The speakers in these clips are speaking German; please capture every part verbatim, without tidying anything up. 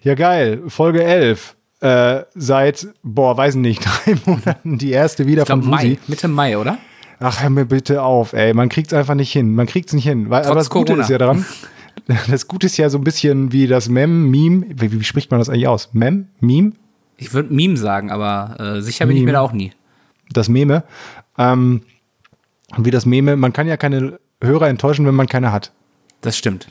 Ja, geil. Folge elf. Äh, seit, boah, weiß nicht, drei Monaten die erste wieder Ich glaub, von Fusi. Mai, Mitte Mai, oder? Ach, hör mir bitte auf, ey. Man kriegt's einfach nicht hin. Man kriegt's nicht hin. Weil, aber das Gute Corona. ist ja daran, das Gute ist ja so ein bisschen wie das Mem, Meme. Wie, wie spricht man das eigentlich aus? Mem? Meme? Ich würde Meme sagen, aber äh, sicher bin ich mir da auch nie. Das Meme. Ähm, wie das Meme. Man kann ja keine Hörer enttäuschen, wenn man keine hat. Das stimmt.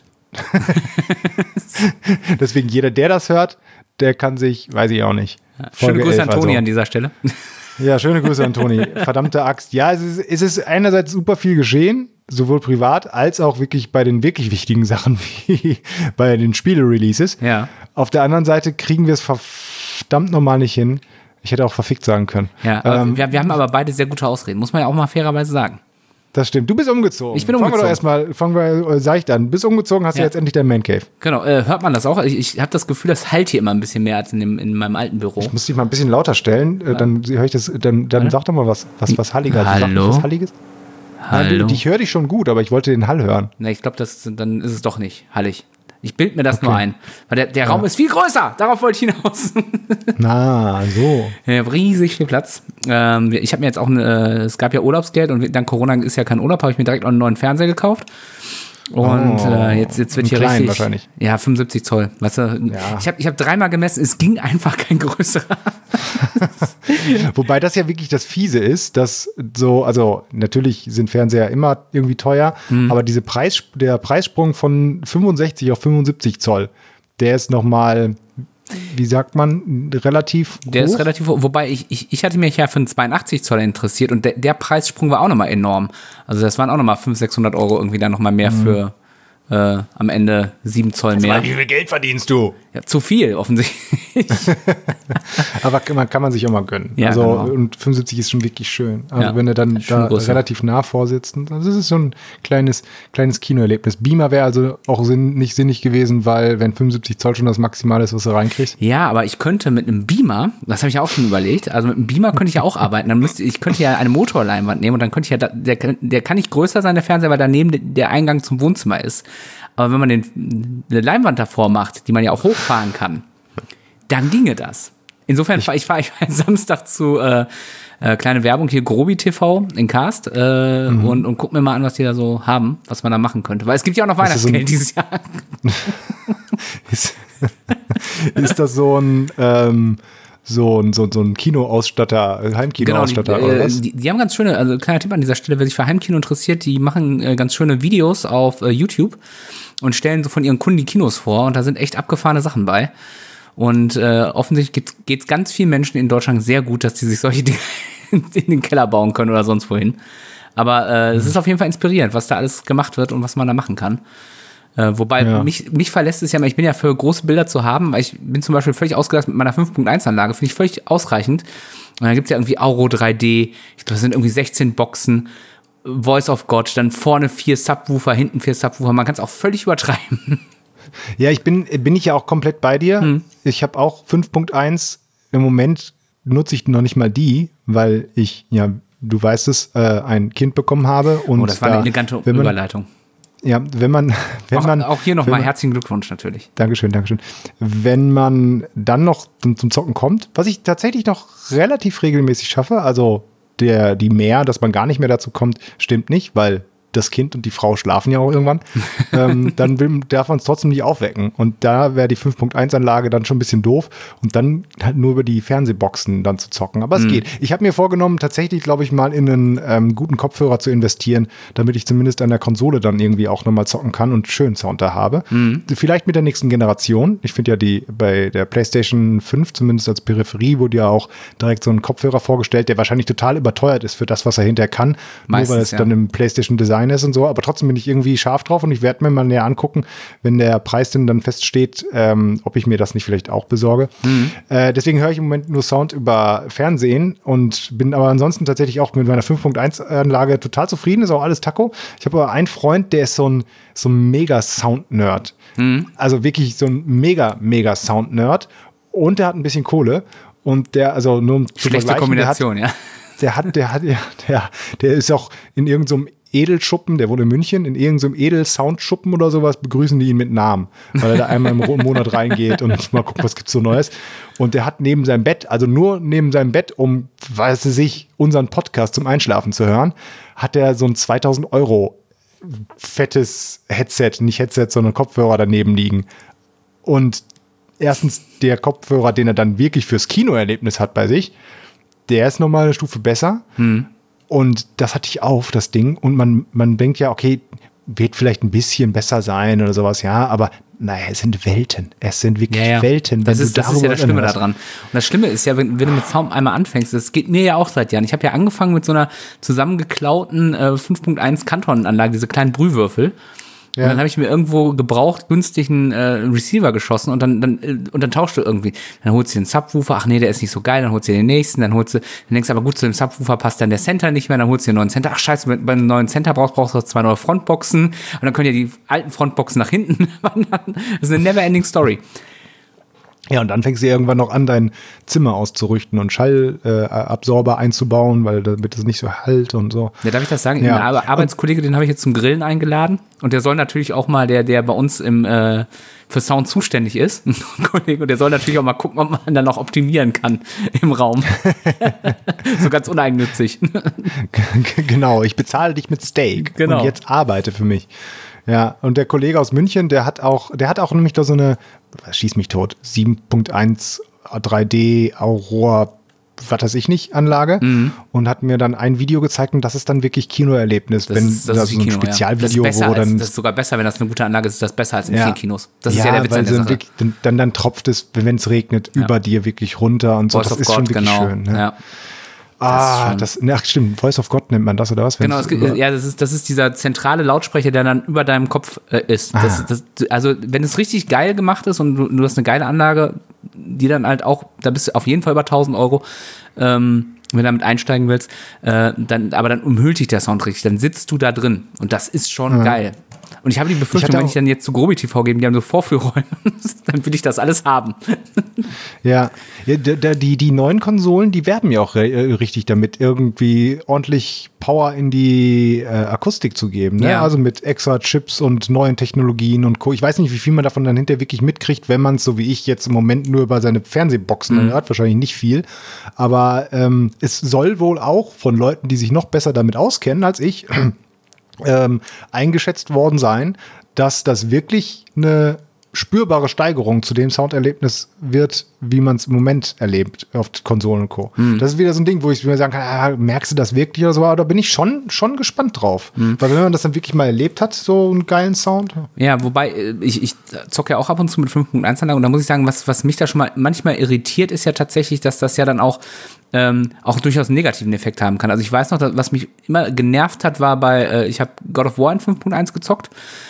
Deswegen jeder, der das hört, der kann sich, weiß ich auch nicht. Ja, schöne Grüße an Toni also. An dieser Stelle. Ja, schöne Grüße an Toni. Verdammte Axt. Ja, es ist, es ist einerseits super viel geschehen, sowohl privat als auch wirklich bei den wirklich wichtigen Sachen wie bei den Spiele-Releases. Ja. Auf der anderen Seite kriegen wir es verdammt normal nicht hin. Ich hätte auch verfickt sagen können. Ja, ähm, wir, wir haben aber beide sehr gute Ausreden, muss man ja auch mal fairerweise sagen. Das stimmt. Du bist umgezogen. Ich bin umgezogen. Fangen wir doch erstmal, fangen wir seicht an. Bist umgezogen, hast ja. du jetzt endlich dein Man Cave. Genau, äh, hört man das auch? Ich, ich habe das Gefühl, das halt hier immer ein bisschen mehr als in, dem, in meinem alten Büro. Ich muss dich mal ein bisschen lauter stellen, äh, dann höre ich das, dann, dann sag doch mal was, was, was Halliger. Hallo? Was Halliges? Hallo? Nein, ich höre dich schon gut, aber ich wollte den Hall hören. Ne, ich glaube, dann ist es doch nicht hallig. Ich bild mir das okay. nur ein. Weil der, der ja. Raum ist viel größer. Darauf wollte ich hinaus. Na, so. Ja, riesig viel Platz. Ähm, ich habe mir jetzt auch, eine, es gab ja Urlaubsgeld und dank Corona ist ja kein Urlaub, habe ich mir direkt auch einen neuen Fernseher gekauft. Und oh, äh, jetzt, jetzt wird hier klein richtig. Wahrscheinlich. Ja, fünfundsiebzig Zoll. Weißt du, ja. Ich habe ich hab dreimal gemessen, es ging einfach kein größerer. Wobei das ja wirklich das Fiese ist, dass so, also natürlich sind Fernseher immer irgendwie teuer, mhm. aber diese Preis, der Preissprung von fünfundsechzig auf fünfundsiebzig Zoll, der ist nochmal, wie sagt man, relativ hoch. Der ist relativ hoch, wobei ich, ich, ich hatte mich ja für einen zweiundachtzig Zoll interessiert und der, der Preissprung war auch nochmal enorm. Also das waren auch nochmal fünfhundert, sechshundert Euro irgendwie dann nochmal mehr mhm. für äh, am Ende sieben Zoll mehr. Mal, wie viel Geld verdienst du? Ja, zu viel, offensichtlich. Aber man kann man sich auch mal gönnen. Ja, also, genau. Und fünfundsiebzig ist schon wirklich schön. Also ja, wenn du dann da größer. relativ nah vorsitzt, also das ist so ein kleines, kleines Kinoerlebnis. Beamer wäre also auch sinn, nicht sinnig gewesen, weil wenn fünfundsiebzig Zoll schon das Maximale ist, was du reinkriegst. Ja, aber ich könnte mit einem Beamer, das habe ich auch schon überlegt, also mit einem Beamer könnte ich ja auch arbeiten. Dann müsste ich könnte ja eine Motorleinwand nehmen und dann könnte ich ja, der, der kann nicht größer sein, der Fernseher, weil daneben der Eingang zum Wohnzimmer ist. Aber wenn man den, eine Leinwand davor macht, die man ja auch hochfahren kann, dann ginge das. Insofern fahre ich, fahr ich fahr Samstag zu äh, äh, kleine Werbung hier, Grobi T V in Cast äh, mhm. und, und guck mir mal an, was die da so haben, was man da machen könnte. Weil es gibt ja auch noch Weihnachtsgeld so dieses Jahr. ist, ist das so ein ähm, so ein, so, so ein Kinoausstatter, Heimkinoausstatter genau, die, oder was? Die, die haben ganz schöne, also kleiner Tipp an dieser Stelle, wer sich für Heimkino interessiert, die machen äh, ganz schöne Videos auf äh, YouTube und stellen so von ihren Kunden die Kinos vor und da sind echt abgefahrene Sachen bei. Und äh, offensichtlich geht es ganz vielen Menschen in Deutschland sehr gut, dass die sich solche Dinge in den Keller bauen können oder sonst wohin. Aber äh, es ist auf jeden Fall inspirierend, was da alles gemacht wird und was man da machen kann. Äh, wobei ja. mich, mich verlässt es ja, ich bin ja für große Bilder zu haben, weil ich bin zum Beispiel völlig ausgelastet mit meiner fünf Punkt eins Anlage, finde ich völlig ausreichend. Und dann gibt es ja irgendwie Auro drei D, ich glaube, das sind irgendwie sechzehn Boxen, Voice of God, dann vorne vier Subwoofer, hinten vier Subwoofer, man kann es auch völlig übertreiben. Ja, ich bin, bin ich ja auch komplett bei dir. Hm. Ich habe auch fünf Punkt eins, im Moment nutze ich noch nicht mal die, weil ich, ja, du weißt es, äh, ein Kind bekommen habe. Und oh, das war eine elegante man, Überleitung. Ja, wenn man, wenn auch, man. Auch hier nochmal herzlichen Glückwunsch natürlich. Dankeschön, Dankeschön. Wenn man dann noch zum, zum Zocken kommt, was ich tatsächlich noch relativ regelmäßig schaffe, also der, die mehr, dass man gar nicht mehr dazu kommt, stimmt nicht, weil das Kind und die Frau schlafen ja auch irgendwann, ähm, dann will, darf man es trotzdem nicht aufwecken. Und da wäre die fünf Punkt eins Anlage dann schon ein bisschen doof und dann halt nur über die Fernsehboxen dann zu zocken. Aber es mhm. geht. Ich habe mir vorgenommen, tatsächlich, glaube ich, mal in einen ähm, guten Kopfhörer zu investieren, damit ich zumindest an der Konsole dann irgendwie auch nochmal zocken kann und schön Sound da habe. Mhm. Vielleicht mit der nächsten Generation. Ich finde ja die bei der PlayStation fünf, zumindest als Peripherie, wurde ja auch direkt so ein Kopfhörer vorgestellt, der wahrscheinlich total überteuert ist für das, was er hinterher kann. Meistens, nur weil es ja. dann im PlayStation Design ist und so, aber trotzdem bin ich irgendwie scharf drauf und ich werde mir mal näher angucken, wenn der Preis denn dann feststeht, ähm, ob ich mir das nicht vielleicht auch besorge. Mhm. Äh, deswegen höre ich im Moment nur Sound über Fernsehen und bin aber ansonsten tatsächlich auch mit meiner fünf Punkt eins Anlage total zufrieden, ist auch alles Taco. Ich habe aber einen Freund, der ist so ein, so ein Mega-Sound-Nerd. Mhm. Also wirklich so ein mega, mega Sound-Nerd und der hat ein bisschen Kohle und der, also nur um zu Schlechte Kombination, der hat, ja. Der hat, der hat, der, der, der ist auch in irgendeinem so Edelschuppen, der wohnt in München, in irgendeinem Edel-Soundschuppen oder sowas, begrüßen die ihn mit Namen, weil er da einmal im Monat reingeht und mal guckt, was gibt's so Neues. Und der hat neben seinem Bett, also nur neben seinem Bett, um, weiß es sich, unseren Podcast zum Einschlafen zu hören, hat er so ein zweitausend Euro fettes Headset, nicht Headset, sondern Kopfhörer daneben liegen. Und erstens der Kopfhörer, den er dann wirklich fürs Kinoerlebnis hat bei sich, der ist nochmal eine Stufe besser. Hm. Und das hatte ich auf, das Ding. Und man, man denkt ja, okay, wird vielleicht ein bisschen besser sein oder sowas, ja, aber naja, es sind Welten. Es sind wirklich ja, ja. Welten. Das ist, das ist ja das Schlimme daran. Und das Schlimme ist ja, wenn, wenn du mit Sound einmal anfängst, das geht mir ja auch seit Jahren. Ich habe ja angefangen mit so einer zusammengeklauten äh, fünf Punkt eins Kanton-Anlage, diese kleinen Brühwürfel. Ja. Und dann habe ich mir irgendwo gebraucht günstigen äh, Receiver geschossen und dann, dann, äh, und dann tauschte irgendwie. Dann holst du den Subwoofer, ach nee, der ist nicht so geil, dann holst du den nächsten, dann holst du, dann denkst du aber gut, zu dem Subwoofer passt dann der Center nicht mehr, dann holst du den neuen Center, ach scheiße, wenn du einen neuen Center brauchst, brauchst du zwei neue Frontboxen und dann können ja die alten Frontboxen nach hinten wandern. Das ist eine never-ending Story. Ja, und dann fängst du irgendwann noch an, dein Zimmer auszurichten und Schallabsorber äh, einzubauen, weil damit es nicht so halt und so. Ja, darf ich das sagen? Ja. Ein Ar- Arbeitskollege, den habe ich jetzt zum Grillen eingeladen und der soll natürlich auch mal, der, der bei uns im, äh, für Sound zuständig ist, ein Kollege, und der soll natürlich auch mal gucken, ob man dann noch optimieren kann im Raum. So ganz uneigennützig. Genau, ich bezahle dich mit Steak genau. Und jetzt arbeite für mich. Ja, und der Kollege aus München, der hat auch, der hat auch nämlich da so eine, schieß mich tot, sieben Punkt eins drei D Aurora, was weiß ich nicht, Anlage mhm. und hat mir dann ein Video gezeigt und das ist dann wirklich Kinoerlebnis, das wenn ist, das, das ist so ein Kino, Spezialvideo, ja. das ist wo dann als, das ist sogar besser, wenn das eine gute Anlage ist, ist das besser als in ja. vielen Kinos. Das ist ja, ja der Witz an der Sache. Wirklich, dann, dann tropft es, wenn es regnet, ja. über dir wirklich runter und so. Voice das ist God, schon wirklich genau. schön. Ne? Ja. Ah, das, das ach stimmt, Voice of God nennt man das, oder was? Genau, es, ja, das ist, das ist dieser zentrale Lautsprecher, der dann über deinem Kopf äh, ist. Das, das, also, wenn es richtig geil gemacht ist und du, du hast eine geile Anlage, die dann halt auch, da bist du auf jeden Fall über tausend Euro, ähm, wenn du damit einsteigen willst, äh, dann, aber dann umhüllt dich der Sound richtig, dann sitzt du da drin und das ist schon ja. geil. Und ich habe die Befürchtung, ich wenn ich dann jetzt zu Grobi T V gebe, die haben so Vorführräume, dann will ich das alles haben. Ja, ja die, die, die neuen Konsolen, die werben ja auch re- richtig damit, irgendwie ordentlich Power in die äh, Akustik zu geben. Ne? Ja. Also mit extra Chips und neuen Technologien und Co. Ich weiß nicht, wie viel man davon dann hinterher wirklich mitkriegt, wenn man es, so wie ich jetzt im Moment, nur über seine Fernsehboxen mhm. hört. Wahrscheinlich nicht viel. Aber ähm, es soll wohl auch von Leuten, die sich noch besser damit auskennen als ich, Ähm, eingeschätzt worden sein, dass das wirklich eine spürbare Steigerung zu dem Sounderlebnis wird, wie man es im Moment erlebt auf Konsolen und Co. Hm. Das ist wieder so ein Ding, wo ich mir sagen kann, ah, merkst du das wirklich oder so? Aber da bin ich schon, schon gespannt drauf. Hm. Weil wenn man das dann wirklich mal erlebt hat, so einen geilen Sound. Ja, wobei, ich, ich zocke ja auch ab und zu mit fünf Punkt eins Anlage und da muss ich sagen, was, was mich da schon mal manchmal irritiert, ist ja tatsächlich, dass das ja dann auch ähm, auch durchaus einen negativen Effekt haben kann. Also ich weiß noch, dass, was mich immer genervt hat, war bei, äh, ich habe God of War in fünf Punkt eins gezockt.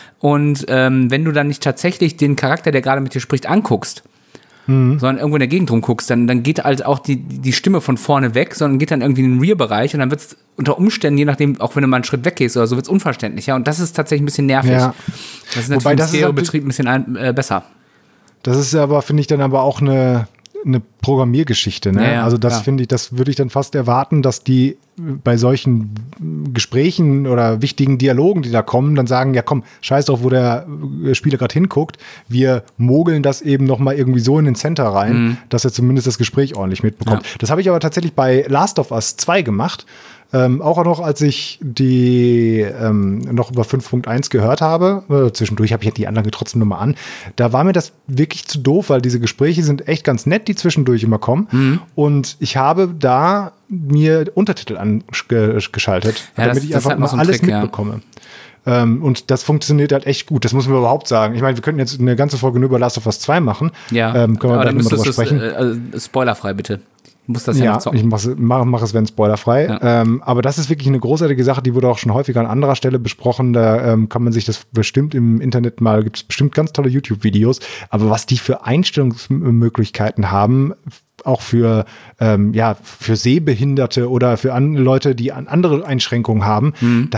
Und ähm, wenn du dann nicht tatsächlich den Charakter, der gerade mit dir spricht, anguckst, mhm. sondern irgendwo in der Gegend rumguckst, dann, dann geht halt auch die, die Stimme von vorne weg, sondern geht dann irgendwie in den Rear-Bereich und dann wird es unter Umständen, je nachdem, auch wenn du mal einen Schritt weggehst oder so, wird es unverständlicher. Und das ist tatsächlich ein bisschen nervig. Ja. Das ist natürlich Wobei, im Stereo-Betrieb ein bisschen ein, äh, besser. Das ist aber, finde ich, dann aber auch eine, eine Programmiergeschichte. Ne? Ja, ja, also das finde ich, das würde ich dann fast erwarten, dass die bei solchen Gesprächen oder wichtigen Dialogen, die da kommen, dann sagen, ja komm, scheiß drauf, wo der Spieler gerade hinguckt, wir mogeln das eben nochmal irgendwie so in den Center rein, mhm. dass er zumindest das Gespräch ordentlich mitbekommt. Ja. Das habe ich aber tatsächlich bei Last of Us zwei gemacht, ähm, auch noch, als ich die ähm, noch über fünf Punkt eins gehört habe, äh, zwischendurch habe ich ja die Anlage trotzdem nochmal an, da war mir das wirklich zu doof, weil diese Gespräche sind echt ganz nett, die zwischendurch immer kommen mhm. und ich habe da mir Untertitel angeschaltet, ja, damit das, ich einfach mal so alles Trick, mitbekomme. Ja. Ähm, und das funktioniert halt echt gut. Das muss man überhaupt sagen. Ich meine, wir könnten jetzt eine ganze Folge nur über Last of Us zwei machen. Ja, ähm, können wir aber dann dann drüber sprechen. Es, äh, äh, spoilerfrei, bitte. Du musst das ja, ja noch zocken. Ich mache mach, mach es, wenn spoilerfrei. Ja. Ähm, aber das ist wirklich eine großartige Sache, die wurde auch schon häufiger an anderer Stelle besprochen. Da ähm, kann man sich das bestimmt im Internet mal, gibt es bestimmt ganz tolle YouTube-Videos. Aber was die für Einstellungsmöglichkeiten haben, auch für, ähm, ja, für Sehbehinderte oder für an, Leute, die an andere Einschränkungen haben, mhm. das ist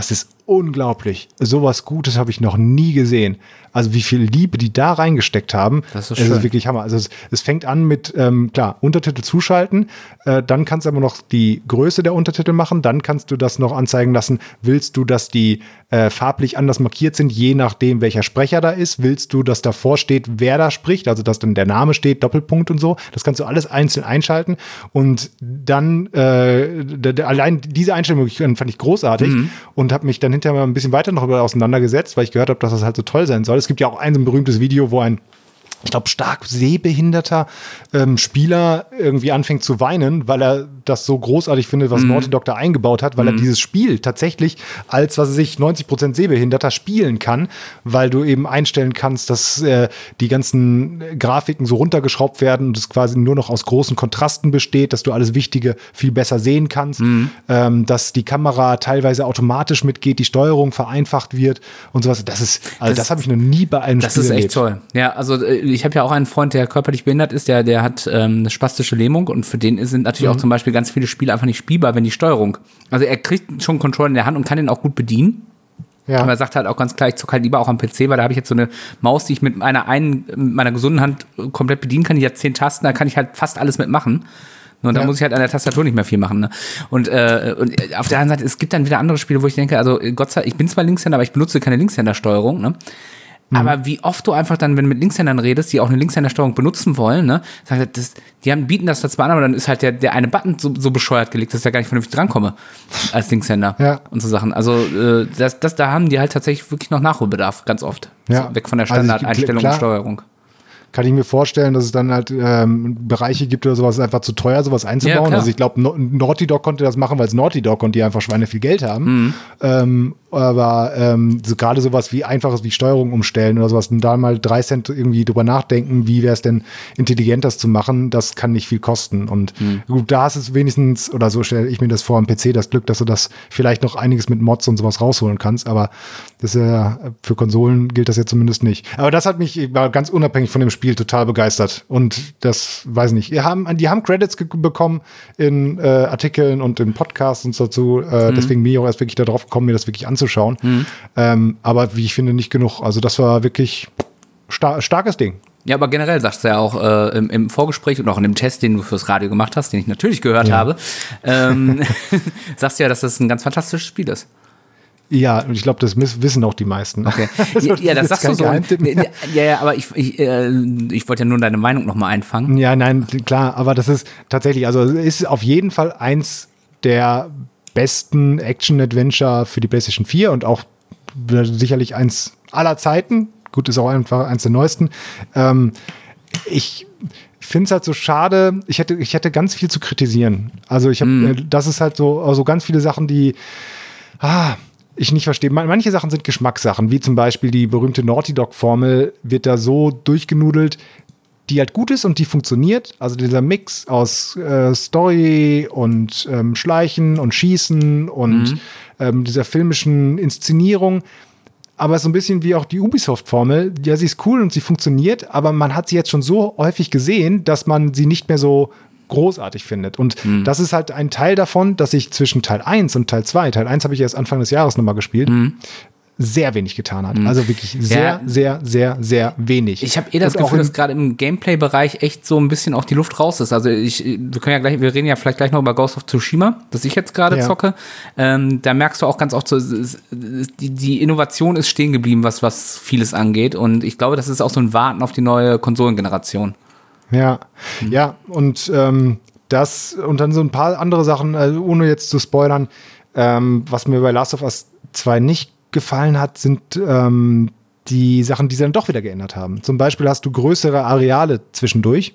unglaublich. Sowas Gutes habe ich noch nie gesehen. Also wie viel Liebe die da reingesteckt haben, das ist, es schön. ist wirklich Hammer. Also es, es fängt an mit, ähm, klar, Untertitel zuschalten, äh, dann kannst du aber noch die Größe der Untertitel machen, dann kannst du das noch anzeigen lassen, willst du, dass die äh, farblich anders markiert sind, je nachdem, welcher Sprecher da ist, willst du, dass davor steht, wer da spricht, also dass dann der Name steht, Doppelpunkt und so, das kannst du alles einzeln einschalten und dann, äh, d- d- allein diese Einstellung fand ich großartig mhm. und habe mich dann hinterher mal ein bisschen weiter noch darüber auseinandergesetzt, weil ich gehört habe, dass das halt so toll sein soll. Es gibt ja auch ein so ein berühmtes Video, wo ein, ich glaube, stark sehbehinderter ähm, Spieler irgendwie anfängt zu weinen, weil er das so großartig findet, was mm. Naughty Dog da eingebaut hat, weil mm. er dieses Spiel tatsächlich als, was weiß ich, neunzig Prozent Sehbehinderter spielen kann, weil du eben einstellen kannst, dass äh, die ganzen Grafiken so runtergeschraubt werden und es quasi nur noch aus großen Kontrasten besteht, dass du alles Wichtige viel besser sehen kannst, mm. ähm, dass die Kamera teilweise automatisch mitgeht, die Steuerung vereinfacht wird und sowas. Das ist, also das, das habe ich noch nie bei einem das Spiel ist echt erlebt. toll. Ja, also ich habe ja auch einen Freund, der körperlich behindert ist, der, der hat ähm, eine spastische Lähmung und für den sind natürlich mhm. auch zum Beispiel ganz viele Spiele einfach nicht spielbar, wenn die Steuerung. Also er kriegt schon einen Controller in der Hand und kann den auch gut bedienen. Ja. Aber er sagt halt auch ganz klar, ich zocke halt lieber auch am P C, weil da habe ich jetzt so eine Maus, die ich mit meiner einen, mit meiner gesunden Hand komplett bedienen kann. Die hat zehn Tasten, da kann ich halt fast alles mitmachen. Und da ja. muss ich halt an der Tastatur nicht mehr viel machen. Ne? Und, äh, und auf der anderen Seite, es gibt dann wieder andere Spiele, wo ich denke, also Gott sei Dank, ich bin zwar Linkshänder, aber ich benutze keine Linkshändersteuerung, ne? Mhm. Aber wie oft du einfach dann, wenn du mit Linkshändern redest, die auch eine Linkshändersteuerung benutzen wollen, ne, sagt, das, die haben, bieten das zwar an, aber dann ist halt der, der eine Button so, so bescheuert gelegt, dass ich da gar nicht vernünftig drankomme als Linkshänder ja. und so Sachen. Also äh, das, das, da haben die halt tatsächlich wirklich noch Nachholbedarf, ganz oft. Ja. So, weg von der Standardeinstellung also und Steuerung. Kann ich mir vorstellen, dass es dann halt ähm, Bereiche gibt oder sowas, einfach zu teuer, sowas einzubauen. Ja, also ich glaube, Naughty Dog konnte das machen, weil es Naughty Dog und die einfach Schweine viel Geld haben. Mhm. Ähm, aber ähm, so, gerade sowas wie einfaches wie Steuerung umstellen oder sowas, und da mal drei Cent irgendwie drüber nachdenken, wie wäre es denn intelligent, das zu machen, das kann nicht viel kosten. Und mhm. gut, da hast es wenigstens, oder so stelle ich mir das vor am P C, das Glück, dass du das vielleicht noch einiges mit Mods und sowas rausholen kannst, aber das ist ja, für Konsolen gilt das ja zumindest nicht. Aber das hat mich war ganz unabhängig von dem Spiel total begeistert. Und das, weiß nicht, die haben, die haben Credits ge- bekommen in äh, Artikeln und in Podcasts und so dazu. Äh, mhm. Deswegen bin ich auch erst wirklich darauf gekommen, mir das wirklich anzuschauen. Mhm. Ähm, aber wie ich finde, nicht genug. Also das war wirklich star- starkes Ding. Ja, aber generell sagst du ja auch äh, im, im Vorgespräch und auch in dem Test, den du fürs Radio gemacht hast, den ich natürlich gehört ja. habe, ähm, sagst du ja, dass das ein ganz fantastisches Spiel ist. Ja, und ich glaube, das wissen auch die meisten. Okay. Also, ja, das sagst du so. Ja, ja, aber ich, ich, äh, ich wollte ja nur deine Meinung nochmal einfangen. Ja, nein, klar, aber das ist tatsächlich, also es ist auf jeden Fall eins der besten Action-Adventure für die PlayStation vier und auch sicherlich eins aller Zeiten. Gut, ist auch einfach eins der neuesten. Ähm, ich finde es halt so schade, ich hätte, ich hätte ganz viel zu kritisieren. Also ich habe, mm. das ist halt so also ganz viele Sachen, die ah, ich nicht verstehe. Manche Sachen sind Geschmackssachen, wie zum Beispiel die berühmte Naughty Dog-Formel wird da so durchgenudelt, die halt gut ist und die funktioniert. Also dieser Mix aus äh, Story und ähm, Schleichen und Schießen und mhm. ähm, dieser filmischen Inszenierung. Aber so ein bisschen wie auch die Ubisoft-Formel. Ja, sie ist cool und sie funktioniert, aber man hat sie jetzt schon so häufig gesehen, dass man sie nicht mehr so großartig findet. Und mhm. das ist halt ein Teil davon, dass ich zwischen Teil eins und Teil zwei, Teil eins habe ich erst Anfang des Jahres nochmal gespielt, mhm. sehr wenig getan hat. Mhm. Also wirklich sehr, ja. sehr, sehr, sehr wenig. Ich habe eh das und Gefühl, dass gerade im Gameplay-Bereich echt so ein bisschen auch die Luft raus ist. Also ich, wir können ja gleich, wir reden ja vielleicht gleich noch über Ghost of Tsushima, das ich jetzt gerade ja. zocke. Ähm, da merkst du auch ganz oft so, die, die Innovation ist stehen geblieben, was, was vieles angeht. Und ich glaube, das ist auch so ein Warten auf die neue Konsolengeneration. Ja, mhm. ja, und ähm, das und dann so ein paar andere Sachen, also ohne jetzt zu spoilern, ähm, was mir bei Last of Us zwei nicht gefallen hat, sind ähm, die Sachen, die sie dann doch wieder geändert haben. Zum Beispiel hast du größere Areale zwischendurch.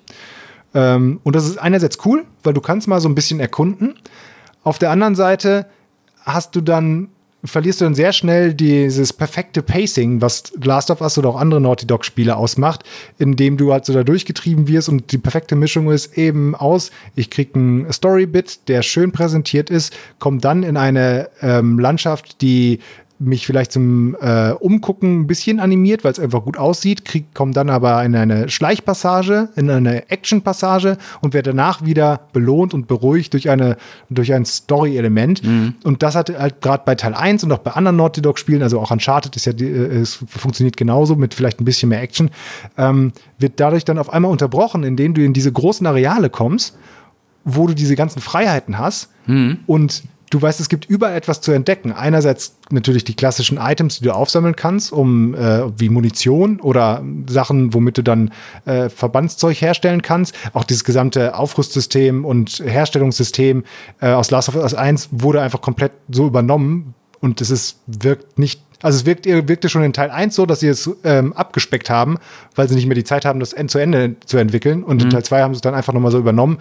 Ähm, und das ist einerseits cool, weil du kannst mal so ein bisschen erkunden. Auf der anderen Seite hast du dann verlierst du dann sehr schnell dieses perfekte Pacing, was Last of Us oder auch andere Naughty Dog-Spiele ausmacht, indem du halt so da durchgetrieben wirst und die perfekte Mischung ist eben aus, ich krieg einen Story-Bit, der schön präsentiert ist, kommt dann in eine ähm, Landschaft, die mich vielleicht zum äh, Umgucken ein bisschen animiert, weil es einfach gut aussieht, krieg, komme dann aber in eine Schleichpassage, in eine Actionpassage und werde danach wieder belohnt und beruhigt durch eine durch ein Story-Element. Mhm. Und das hat halt gerade bei Teil eins und auch bei anderen Naughty Dog-Spielen, also auch Uncharted ist ja, es funktioniert genauso mit vielleicht ein bisschen mehr Action, ähm, wird dadurch dann auf einmal unterbrochen, indem du in diese großen Areale kommst, wo du diese ganzen Freiheiten hast mhm. und du weißt, es gibt überall etwas zu entdecken. Einerseits natürlich die klassischen Items, die du aufsammeln kannst, um äh, wie Munition oder Sachen, womit du dann äh, Verbandszeug herstellen kannst. Auch dieses gesamte Aufrüstsystem und Herstellungssystem äh, aus Last of Us eins wurde einfach komplett so übernommen und es ist, wirkt nicht, also es wirkt, wirkte schon in Teil eins so, dass sie es ähm, abgespeckt haben, weil sie nicht mehr die Zeit haben, das End zu Ende zu entwickeln und mhm. in Teil zwei haben sie es dann einfach nochmal so übernommen.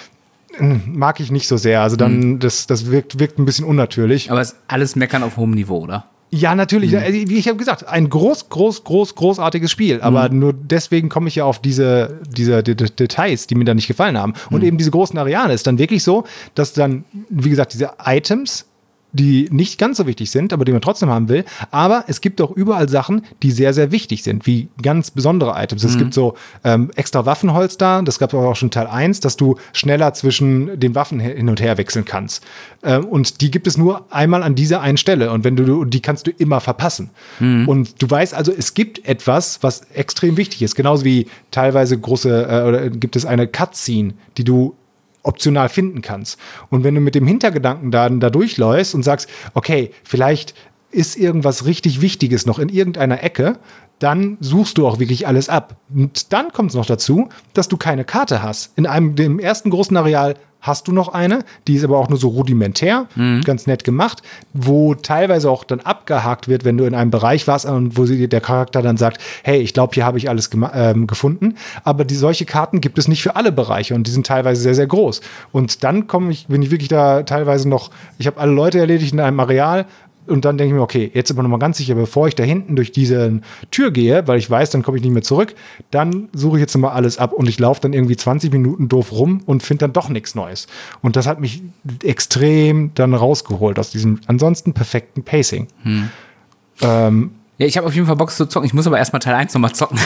Mag ich nicht so sehr. Also dann, mhm. das, das wirkt, wirkt ein bisschen unnatürlich. Aber es ist alles Meckern auf hohem Niveau, oder? Ja, natürlich. Mhm. Wie ich habe gesagt, ein groß, groß, groß, großartiges Spiel. Aber mhm. nur deswegen komme ich ja auf diese, diese D- D- Details, die mir da nicht gefallen haben. Und mhm. eben diese großen Areale ist dann wirklich so, dass dann, wie gesagt, diese Items, die nicht ganz so wichtig sind, aber die man trotzdem haben will. Aber es gibt auch überall Sachen, die sehr, sehr wichtig sind, wie ganz besondere Items. Mhm. Es gibt so ähm, extra Waffenholster, das gab es auch schon Teil eins, dass du schneller zwischen den Waffen hin und her wechseln kannst. Ähm, und die gibt es nur einmal an dieser einen Stelle. Und wenn du, die kannst du immer verpassen. Mhm. Und du weißt also, es gibt etwas, was extrem wichtig ist. Genauso wie teilweise große, äh, oder gibt es eine Cutscene, die du optional finden kannst. Und wenn du mit dem Hintergedanken da, da durchläufst und sagst, okay, vielleicht ist irgendwas richtig Wichtiges noch in irgendeiner Ecke, dann suchst du auch wirklich alles ab. Und dann kommt es noch dazu, dass du keine Karte hast. In einem, dem ersten großen Areal hast du noch eine, die ist aber auch nur so rudimentär, mhm. ganz nett gemacht, wo teilweise auch dann abgehakt wird, wenn du in einem Bereich warst und wo sie, der Charakter dann sagt, hey, ich glaube, hier habe ich alles gema- ähm, gefunden. Aber die, solche Karten gibt es nicht für alle Bereiche und die sind teilweise sehr, sehr groß. Und dann komme ich, bin ich wirklich da teilweise noch, ich habe alle Leute erledigt in einem Areal. Und dann denke ich mir, okay, jetzt aber noch mal ganz sicher, bevor ich da hinten durch diese Tür gehe, weil ich weiß, dann komme ich nicht mehr zurück, dann suche ich jetzt noch mal alles ab und ich laufe dann irgendwie zwanzig Minuten doof rum und finde dann doch nichts Neues. Und das hat mich extrem dann rausgeholt aus diesem ansonsten perfekten Pacing. Hm. Ähm, ja, ich habe auf jeden Fall Bock zu zocken. Ich muss aber erstmal Teil eins noch mal zocken.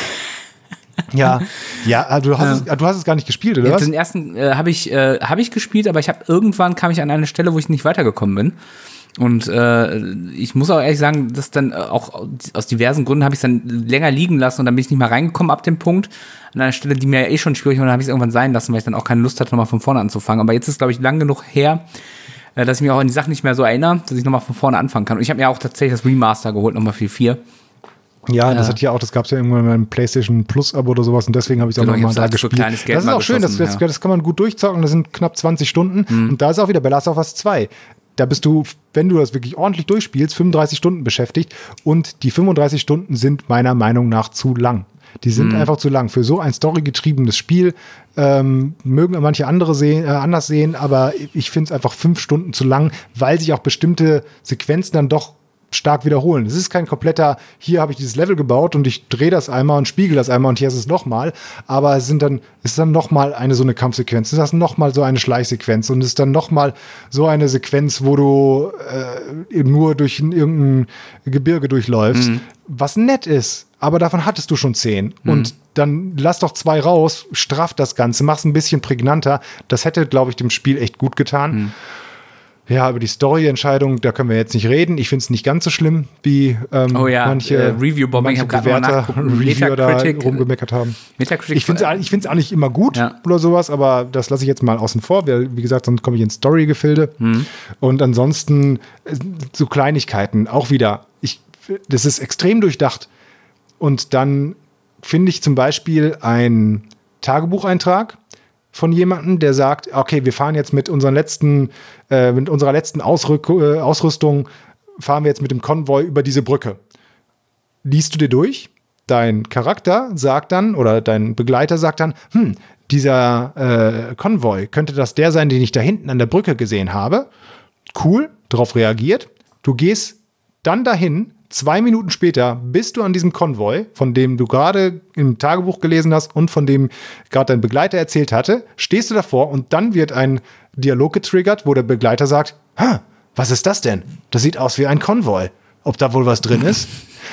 Ja, ja, also du hast, ja. Es, du hast es gar nicht gespielt, oder ja, was? Den ersten äh, habe ich, äh, hab ich gespielt, aber ich habe irgendwann kam ich an eine Stelle, wo ich nicht weitergekommen bin. Und äh, ich muss auch ehrlich sagen, dass dann auch aus diversen Gründen habe ich es dann länger liegen lassen und dann bin ich nicht mehr reingekommen ab dem Punkt. An einer Stelle, die mir ja eh schon schwierig war, dann habe ich es irgendwann sein lassen, weil ich dann auch keine Lust hatte, nochmal von vorne anzufangen. Aber jetzt ist, glaube ich, lang genug her, äh, dass ich mich auch an die Sachen nicht mehr so erinnere, dass ich nochmal von vorne anfangen kann. Und ich habe mir auch tatsächlich das Remaster geholt, nochmal für vier. Ja, das hat ja auch, das gab es ja irgendwann mal im PlayStation Plus Abo oder sowas und deswegen habe ich es auch genau, nochmal da gespielt. Kleines Geld das ist auch schön, das, das, ja. das kann man gut durchzocken, das sind knapp zwanzig Stunden mhm. und da ist auch wieder bei Last of Us zwei. Da bist du, wenn du das wirklich ordentlich durchspielst, fünfunddreißig Stunden beschäftigt und die fünfunddreißig Stunden sind meiner Meinung nach zu lang. Die sind mhm. einfach zu lang. Für so ein storygetriebenes Spiel ähm, mögen manche andere sehen, äh, anders sehen, aber ich finde es einfach fünf Stunden zu lang, weil sich auch bestimmte Sequenzen dann doch stark wiederholen. Es ist kein kompletter, hier habe ich dieses Level gebaut und ich drehe das einmal und spiegel das einmal und hier ist es nochmal, aber es sind dann, es ist dann nochmal eine so eine Kampfsequenz, es ist dann nochmal so eine Schleichsequenz und es ist dann nochmal so eine Sequenz, wo du äh, nur durch irgendein Gebirge durchläufst, mhm. was nett ist, aber davon hattest du schon zehn mhm. und dann lass doch zwei raus, straff das Ganze, mach's ein bisschen prägnanter, das hätte, glaube ich, dem Spiel echt gut getan. Mhm. Ja, über die Story-Entscheidung, da können wir jetzt nicht reden. Ich finde es nicht ganz so schlimm, wie ähm, oh ja, manche, äh, Review-Bombing, manche Bewerter, Reviewer da rumgemeckert haben. Metacritic, ich finde es ich auch nicht immer gut ja. oder sowas, aber das lasse ich jetzt mal außen vor. Weil, wie gesagt, sonst komme ich ins Story-Gefilde. Mhm. Und ansonsten so Kleinigkeiten, auch wieder. Ich, das ist extrem durchdacht. Und dann finde ich zum Beispiel einen Tagebucheintrag von jemandem, der sagt, okay, wir fahren jetzt mit unseren letzten, äh, mit unserer letzten Ausrück- äh, Ausrüstung, fahren wir jetzt mit dem Konvoi über diese Brücke. Liest du dir durch? Dein Charakter sagt dann, oder dein Begleiter sagt dann, hm, dieser äh, Konvoi, könnte das der sein, den ich da hinten an der Brücke gesehen habe? Cool, darauf reagiert. Du gehst dann dahin, zwei Minuten später bist du an diesem Konvoi, von dem du gerade im Tagebuch gelesen hast und von dem gerade dein Begleiter erzählt hatte, stehst du davor und dann wird ein Dialog getriggert, wo der Begleiter sagt, ha, was ist das denn? Das sieht aus wie ein Konvoi. ob da wohl was drin ist.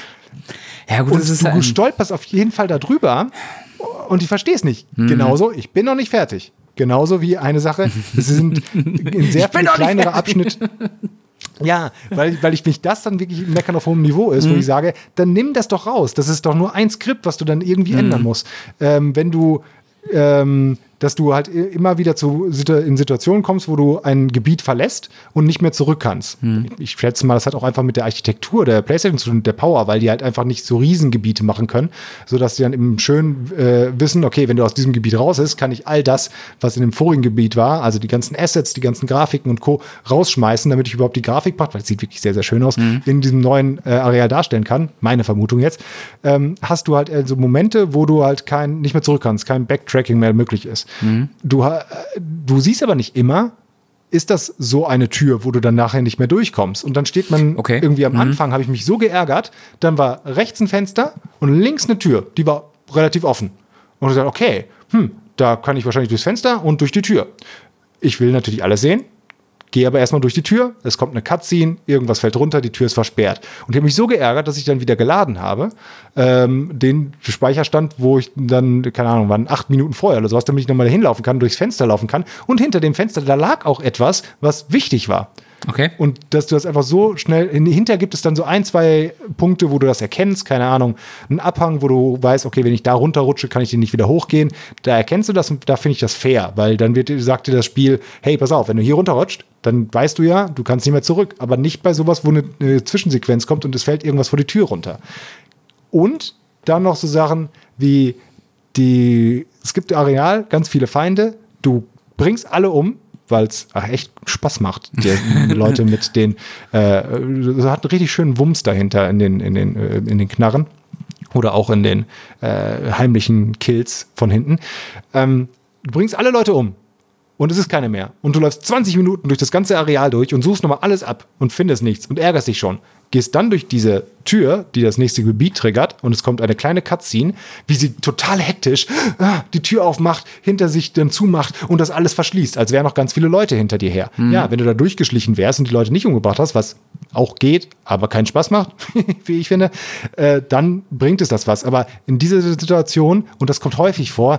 Ja, gut, und das ist du halt stolperst auf jeden Fall da drüber und ich verstehe es nicht. Mhm. Genauso, ich bin noch nicht fertig. Genauso wie eine Sache, es sind in sehr viele kleinere Abschnitte. Ja, weil, weil ich mich das dann wirklich meckern auf hohem Niveau ist, mhm. wo ich sage, dann nimm das doch raus. Das ist doch nur ein Skript, was du dann irgendwie mhm. ändern musst. Ähm, wenn du ähm, dass du halt immer wieder zu, in Situationen kommst, wo du ein Gebiet verlässt und nicht mehr zurück kannst. Hm. Ich schätze mal, das hat auch einfach mit der Architektur der PlayStation zu tun, mit der Power, weil die halt einfach nicht so Riesengebiete machen können, sodass die dann eben schön äh, wissen, okay, wenn du aus diesem Gebiet raus ist, kann ich all das, was in dem vorigen Gebiet war, also die ganzen Assets, die ganzen Grafiken und Co. rausschmeißen, damit ich überhaupt die Grafikpracht, weil es sieht wirklich sehr, sehr schön aus, hm. in diesem neuen äh, Areal darstellen kann. Meine Vermutung jetzt. Ähm, hast du halt äh, so Momente, wo du halt kein, nicht mehr zurück kannst, kein Backtracking mehr möglich ist. Mhm. Du, du siehst aber nicht immer, ist das so eine Tür, wo du dann nachher nicht mehr durchkommst. Und dann steht man okay. irgendwie am mhm. Anfang, habe ich mich so geärgert, dann war rechts ein Fenster und links eine Tür, die war relativ offen. Und ich dachte, okay, hm, da kann ich wahrscheinlich durchs Fenster und durch die Tür. Ich will natürlich alles sehen. Gehe aber erstmal durch die Tür, es kommt eine Cutscene, irgendwas fällt runter, die Tür ist versperrt. Und ich habe mich so geärgert, dass ich dann wieder geladen habe, ähm, den Speicherstand, wo ich dann, keine Ahnung, waren acht Minuten vorher oder sowas, damit ich nochmal hinlaufen kann, durchs Fenster laufen kann. Und hinter dem Fenster, da lag auch etwas, was wichtig war. Okay. Und dass du das einfach so schnell, hinterher gibt es dann so ein, zwei Punkte, wo du das erkennst, keine Ahnung, einen Abhang, wo du weißt, okay, wenn ich da runterrutsche, kann ich den nicht wieder hochgehen. Da erkennst du das und da finde ich das fair, weil dann wird, sagt dir das Spiel, hey, pass auf, wenn du hier runterrutscht, dann weißt du ja, du kannst nicht mehr zurück, aber nicht bei sowas, wo eine, eine Zwischensequenz kommt und es fällt irgendwas vor die Tür runter. Und dann noch so Sachen wie die, es gibt Areal, ganz viele Feinde, du bringst alle um, weil es echt Spaß macht, die Leute mit den, äh, hat einen richtig schönen Wumms dahinter in den, in den, äh, in den Knarren oder auch in den äh, heimlichen Kills von hinten. Ähm, du bringst alle Leute um und es ist keine mehr. Und du läufst zwanzig Minuten durch das ganze Areal durch und suchst nochmal alles ab und findest nichts und ärgerst dich schon. Gehst dann durch diese Tür, die das nächste Gebiet triggert und es kommt eine kleine Cutscene, wie sie total hektisch ah, die Tür aufmacht, hinter sich dann zumacht und das alles verschließt, als wären noch ganz viele Leute hinter dir her. Mhm. Ja, wenn du da durchgeschlichen wärst und die Leute nicht umgebracht hast, was auch geht, aber keinen Spaß macht, wie ich finde, äh, dann bringt es das was. Aber in dieser Situation, und das kommt häufig vor,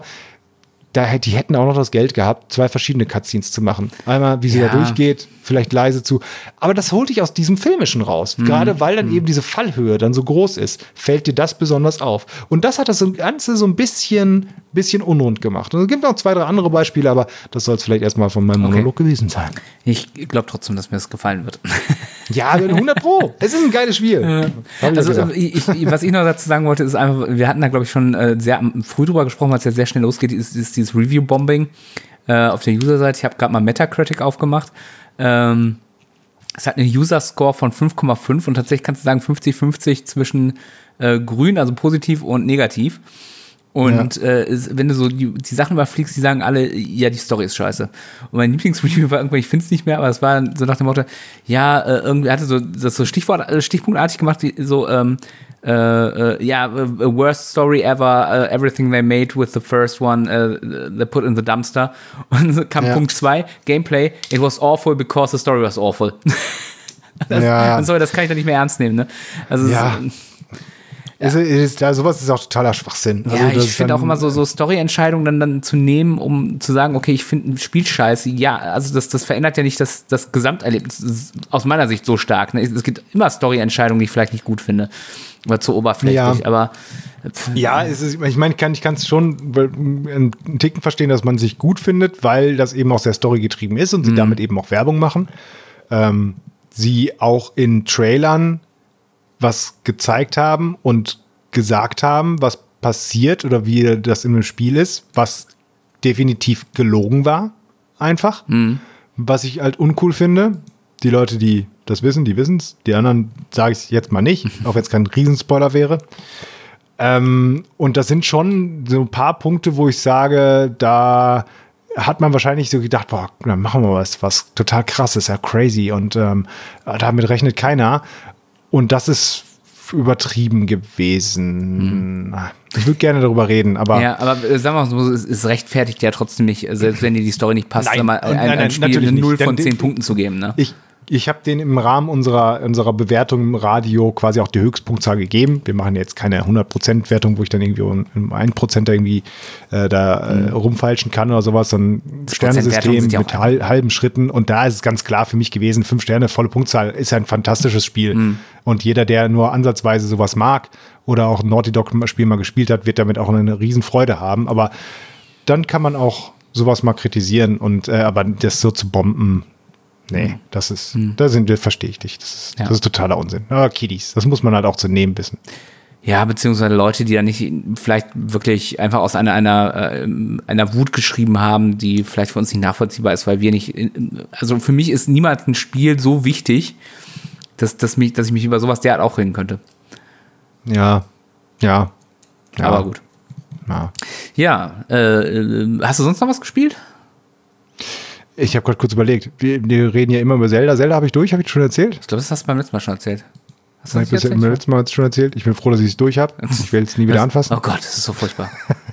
da, die hätten auch noch das Geld gehabt, zwei verschiedene Cutscenes zu machen. Einmal, wie sie ja. da durchgeht, vielleicht leise zu. Aber das holt dich aus diesem Filmischen raus. Mhm. Gerade weil dann mhm. eben diese Fallhöhe dann so groß ist, fällt dir das besonders auf. Und das hat das Ganze so ein bisschen, bisschen unrund gemacht. Und es gibt noch zwei, drei andere Beispiele, aber das soll es vielleicht erstmal von meinem okay. Monolog gewesen sein. Ich glaube trotzdem, dass mir das gefallen wird. Ja, hundert Pro. Es ist ein geiles Spiel. Ja. Also, ich, ich, was ich noch dazu sagen wollte, ist einfach, wir hatten da, glaube ich, schon äh, sehr früh drüber gesprochen, weil es ja sehr schnell losgeht, ist, ist dieses Review-Bombing äh, auf der User-Seite. Ich habe gerade mal Metacritic aufgemacht. Ähm, es hat einen User-Score von fünf Komma fünf und tatsächlich kannst du sagen fünfzig fünfzig zwischen äh, grün, also positiv und negativ. Und ja. äh, ist, wenn du so die, die Sachen überfliegst, die sagen alle, ja, die Story ist scheiße. Und mein Lieblingsreview war irgendwann, ich finde es nicht mehr, aber es war so nach dem Motto, ja, äh, irgendwie hatte so das so Stichwort, äh, stichpunktartig gemacht, wie so, ähm, äh, äh, ja, uh, worst story ever, uh, everything they made with the first one, uh, they put in the dumpster. Und so kam ja. Punkt zwei, Gameplay, it was awful because the story was awful. das, ja. Und sorry, das kann ich dann nicht mehr ernst nehmen, ne? Also ja. es, Ja. Ist, ist, ja, sowas ist auch totaler Schwachsinn. Ja, also, ich finde auch immer so, so Story-Entscheidungen dann, dann zu nehmen, um zu sagen, okay, ich finde ein Spiel scheiße. Ja, also das, das verändert ja nicht das, das Gesamterlebnis aus meiner Sicht so stark. Ne? Es gibt immer Story-Entscheidungen, die ich vielleicht nicht gut finde. Oder zu oberflächlich, ja. aber pff. Ja, es ist, ich meine, ich kann es schon einen Ticken verstehen, dass man sich gut findet, weil das eben auch sehr storygetrieben ist und sie mhm. damit eben auch Werbung machen. Ähm, sie auch in Trailern was gezeigt haben und gesagt haben, was passiert oder wie das in einem Spiel ist, was definitiv gelogen war, einfach. Mhm. Was ich halt uncool finde. Die Leute, die das wissen, die wissen es. Die anderen sage ich jetzt mal nicht, auch wenn es kein Riesenspoiler wäre. Ähm, und das sind schon so ein paar Punkte, wo ich sage, da hat man wahrscheinlich so gedacht, boah, dann machen wir was, was total krass ist, ja crazy. Und ähm, damit rechnet keiner. Und das ist übertrieben gewesen. Mhm. Ich würde gerne darüber reden, aber... Ja, aber äh, sagen wir mal so, es, es rechtfertigt ja trotzdem nicht, selbst wenn dir die Story nicht passt, nein, mal ein, nein, nein, ein Spiel eine null von zehn Punkten zu geben. Ne? Ich, Ich habe denen im Rahmen unserer, unserer Bewertung im Radio quasi auch die Höchstpunktzahl gegeben. Wir machen jetzt keine hundert Prozent Wertung, wo ich dann irgendwie um, um ein Prozent irgendwie äh, da mhm. äh, rumfeilschen kann oder sowas, sondern ein Sternesystem ja mit hal- halben Schritten. Und da ist es ganz klar für mich gewesen, fünf Sterne, volle Punktzahl, ist ein fantastisches Spiel. Mhm. Und jeder, der nur ansatzweise sowas mag oder auch ein Naughty Dog-Spiel mal gespielt hat, wird damit auch eine Riesenfreude haben. Aber dann kann man auch sowas mal kritisieren. Und äh, aber das so zu bomben, nee, das ist, hm. da sind wir, verstehe ich dich. Das ist, ja. das ist totaler Unsinn. Aber Kiddies, das muss man halt auch zu nehmen wissen. Ja, beziehungsweise Leute, die da nicht vielleicht wirklich einfach aus einer, einer, äh, einer Wut geschrieben haben, die vielleicht für uns nicht nachvollziehbar ist, weil wir nicht, also für mich ist niemals ein Spiel so wichtig, dass, dass, mich, dass ich mich über sowas derart aufregen könnte. Ja, ja. ja. Aber gut. Ja, ja äh, hast du sonst noch was gespielt? Ich habe gerade kurz überlegt, wir, wir reden ja immer über Zelda. Zelda habe ich durch, habe ich schon erzählt? Ich glaube, das hast du beim letzten Mal schon erzählt. Hast du das erzählt? Beim letzten Mal schon erzählt. Ich bin froh, dass ich es durch habe. Ich will es nie wieder das, anfassen. Oh Gott, das ist so furchtbar.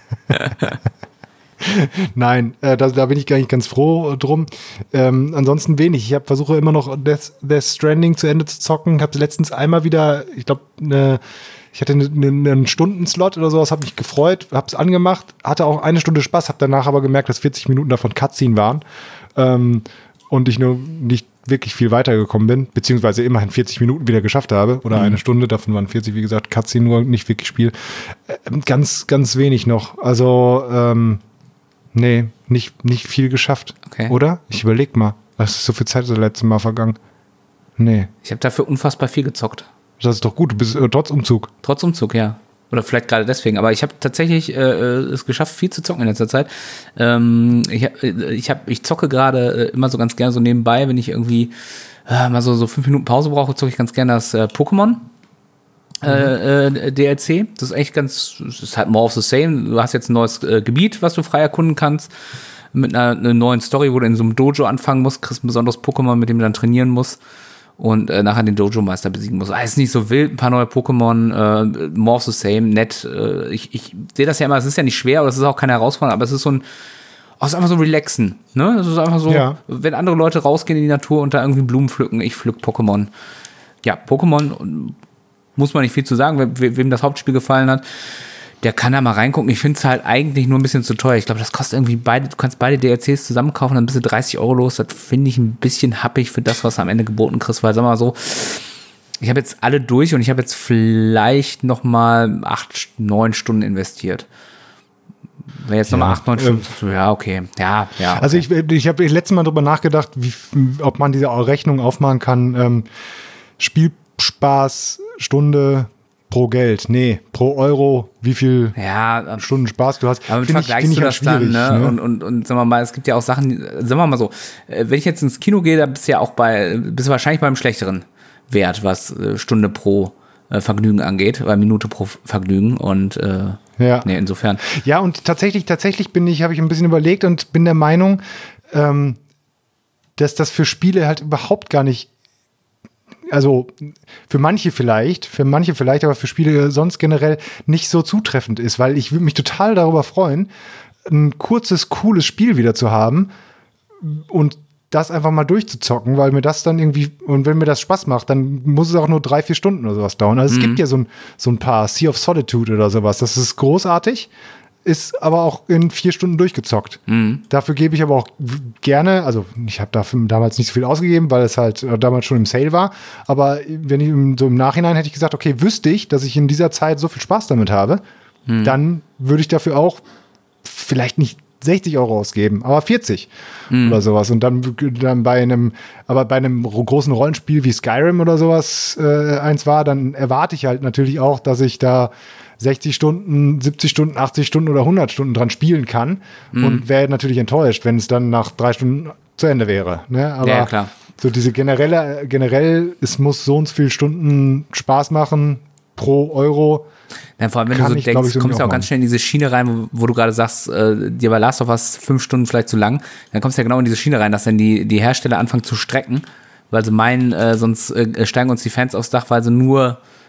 Nein, äh, da, da bin ich gar nicht ganz froh drum. Ähm, ansonsten wenig. Ich versuche immer noch Death, Death Stranding zu Ende zu zocken. Ich habe letztens einmal wieder, ich glaube, eine Ich hatte einen, einen Stundenslot oder sowas, habe mich gefreut, habe es angemacht, hatte auch eine Stunde Spaß, habe danach aber gemerkt, dass vierzig Minuten davon Cutscene waren ähm, und ich nur nicht wirklich viel weitergekommen bin, beziehungsweise immerhin vierzig Minuten wieder geschafft habe oder mhm. eine Stunde, davon waren vierzig, wie gesagt, Cutscene, nur nicht wirklich Spiel. Äh, ganz, ganz wenig noch. Also, ähm, nee, nicht, nicht viel geschafft, okay. Oder? Ich überleg mal, was ist so viel Zeit das letzte Mal vergangen? Nee. Ich habe dafür unfassbar viel gezockt. Das ist doch gut, du bist äh, trotz Umzug. Trotz Umzug, ja. Oder vielleicht gerade deswegen. Aber ich habe tatsächlich äh, es geschafft, viel zu zocken in letzter Zeit. Ähm, ich hab, ich, hab, ich zocke gerade äh, immer so ganz gerne so nebenbei, wenn ich irgendwie äh, mal so, so fünf Minuten Pause brauche, zocke ich ganz gerne das äh, Pokémon äh, äh, D L C. Das ist echt ganz, das ist halt more of the same. Du hast jetzt ein neues äh, Gebiet, was du frei erkunden kannst. Mit einer, einer neuen Story, wo du in so einem Dojo anfangen musst, kriegst ein besonderes Pokémon, mit dem du dann trainieren musst. Und äh, nachher den Dojo-Meister besiegen muss. Ah, ist nicht so wild, ein paar neue Pokémon, äh, more of the same, nett. Äh, ich ich sehe das ja immer, es ist ja nicht schwer, oder es ist auch keine Herausforderung, aber es ist so ein, oh, es ist einfach so relaxen. Ne? Es ist einfach so, ja. Wenn andere Leute rausgehen in die Natur und da irgendwie Blumen pflücken, ich pflück Pokémon. Ja, Pokémon, muss man nicht viel zu sagen, we- wem das Hauptspiel gefallen hat. Der kann da mal reingucken. Ich finde es halt eigentlich nur ein bisschen zu teuer. Ich glaube, das kostet irgendwie beide, du kannst beide D L Cs zusammen kaufen, dann bist du dreißig Euro los. Das finde ich ein bisschen happig für das, was du am Ende geboten kriegst. Weil, sag mal so, ich habe jetzt alle durch und ich habe jetzt vielleicht noch mal acht, neun Stunden investiert. Wenn jetzt noch mal acht, neun Stunden, äh, ja, okay. Ja, ja. Okay. Also ich, ich habe letztes Mal drüber nachgedacht, wie, ob man diese Rechnung aufmachen kann. Ähm, Spielspaß, Stunde pro Geld, nee, pro Euro, wie viel ja, Stunden Spaß du hast. Aber mit vergleichst du das dann, ne? Und, und, und sagen wir mal, es gibt ja auch Sachen, sagen wir mal so, wenn ich jetzt ins Kino gehe, da bist du ja auch bei, bist du wahrscheinlich beim schlechteren Wert, was Stunde pro äh, Vergnügen angeht, oder Minute pro Vergnügen und äh, ja. nee, insofern. Ja, und tatsächlich, tatsächlich bin ich, habe ich ein bisschen überlegt und bin der Meinung, ähm, dass das für Spiele halt überhaupt gar nicht, also für manche vielleicht, für manche vielleicht, aber für Spiele sonst generell nicht so zutreffend ist, weil ich würde mich total darüber freuen, ein kurzes, cooles Spiel wieder zu haben und das einfach mal durchzuzocken, weil mir das dann irgendwie, und wenn mir das Spaß macht, dann muss es auch nur drei, vier Stunden oder sowas dauern. Also mhm. es gibt ja so ein, so ein paar Sea of Solitude oder sowas, das ist großartig, ist aber auch in vier Stunden durchgezockt. Mhm. Dafür gebe ich aber auch gerne, also ich habe dafür damals nicht so viel ausgegeben, weil es halt damals schon im Sale war, aber wenn ich so im Nachhinein hätte ich gesagt, okay, wüsste ich, dass ich in dieser Zeit so viel Spaß damit habe, mhm. dann würde ich dafür auch vielleicht nicht sechzig Euro ausgeben, aber vierzig mhm. oder sowas. Und dann, dann bei einem, aber bei einem großen Rollenspiel wie Skyrim oder sowas äh, eins war, dann erwarte ich halt natürlich auch, dass ich da sechzig Stunden, siebzig Stunden, achtzig Stunden oder hundert Stunden dran spielen kann mhm. und wäre natürlich enttäuscht, wenn es dann nach drei Stunden zu Ende wäre. Ne? Aber ja, klar. So diese generelle, generell, es muss so und so viele Stunden Spaß machen pro Euro. Ja, vor allem, wenn du so ich, denkst, du kommst ja auch ganz schnell in diese Schiene rein, wo, wo du gerade sagst, äh, dir bei Last of Us fünf Stunden vielleicht zu lang, dann kommst du ja genau in diese Schiene rein, dass dann die, die Hersteller anfangen zu strecken, weil sie meinen, äh, sonst äh, steigen uns die Fans aufs Dach, weil sie nur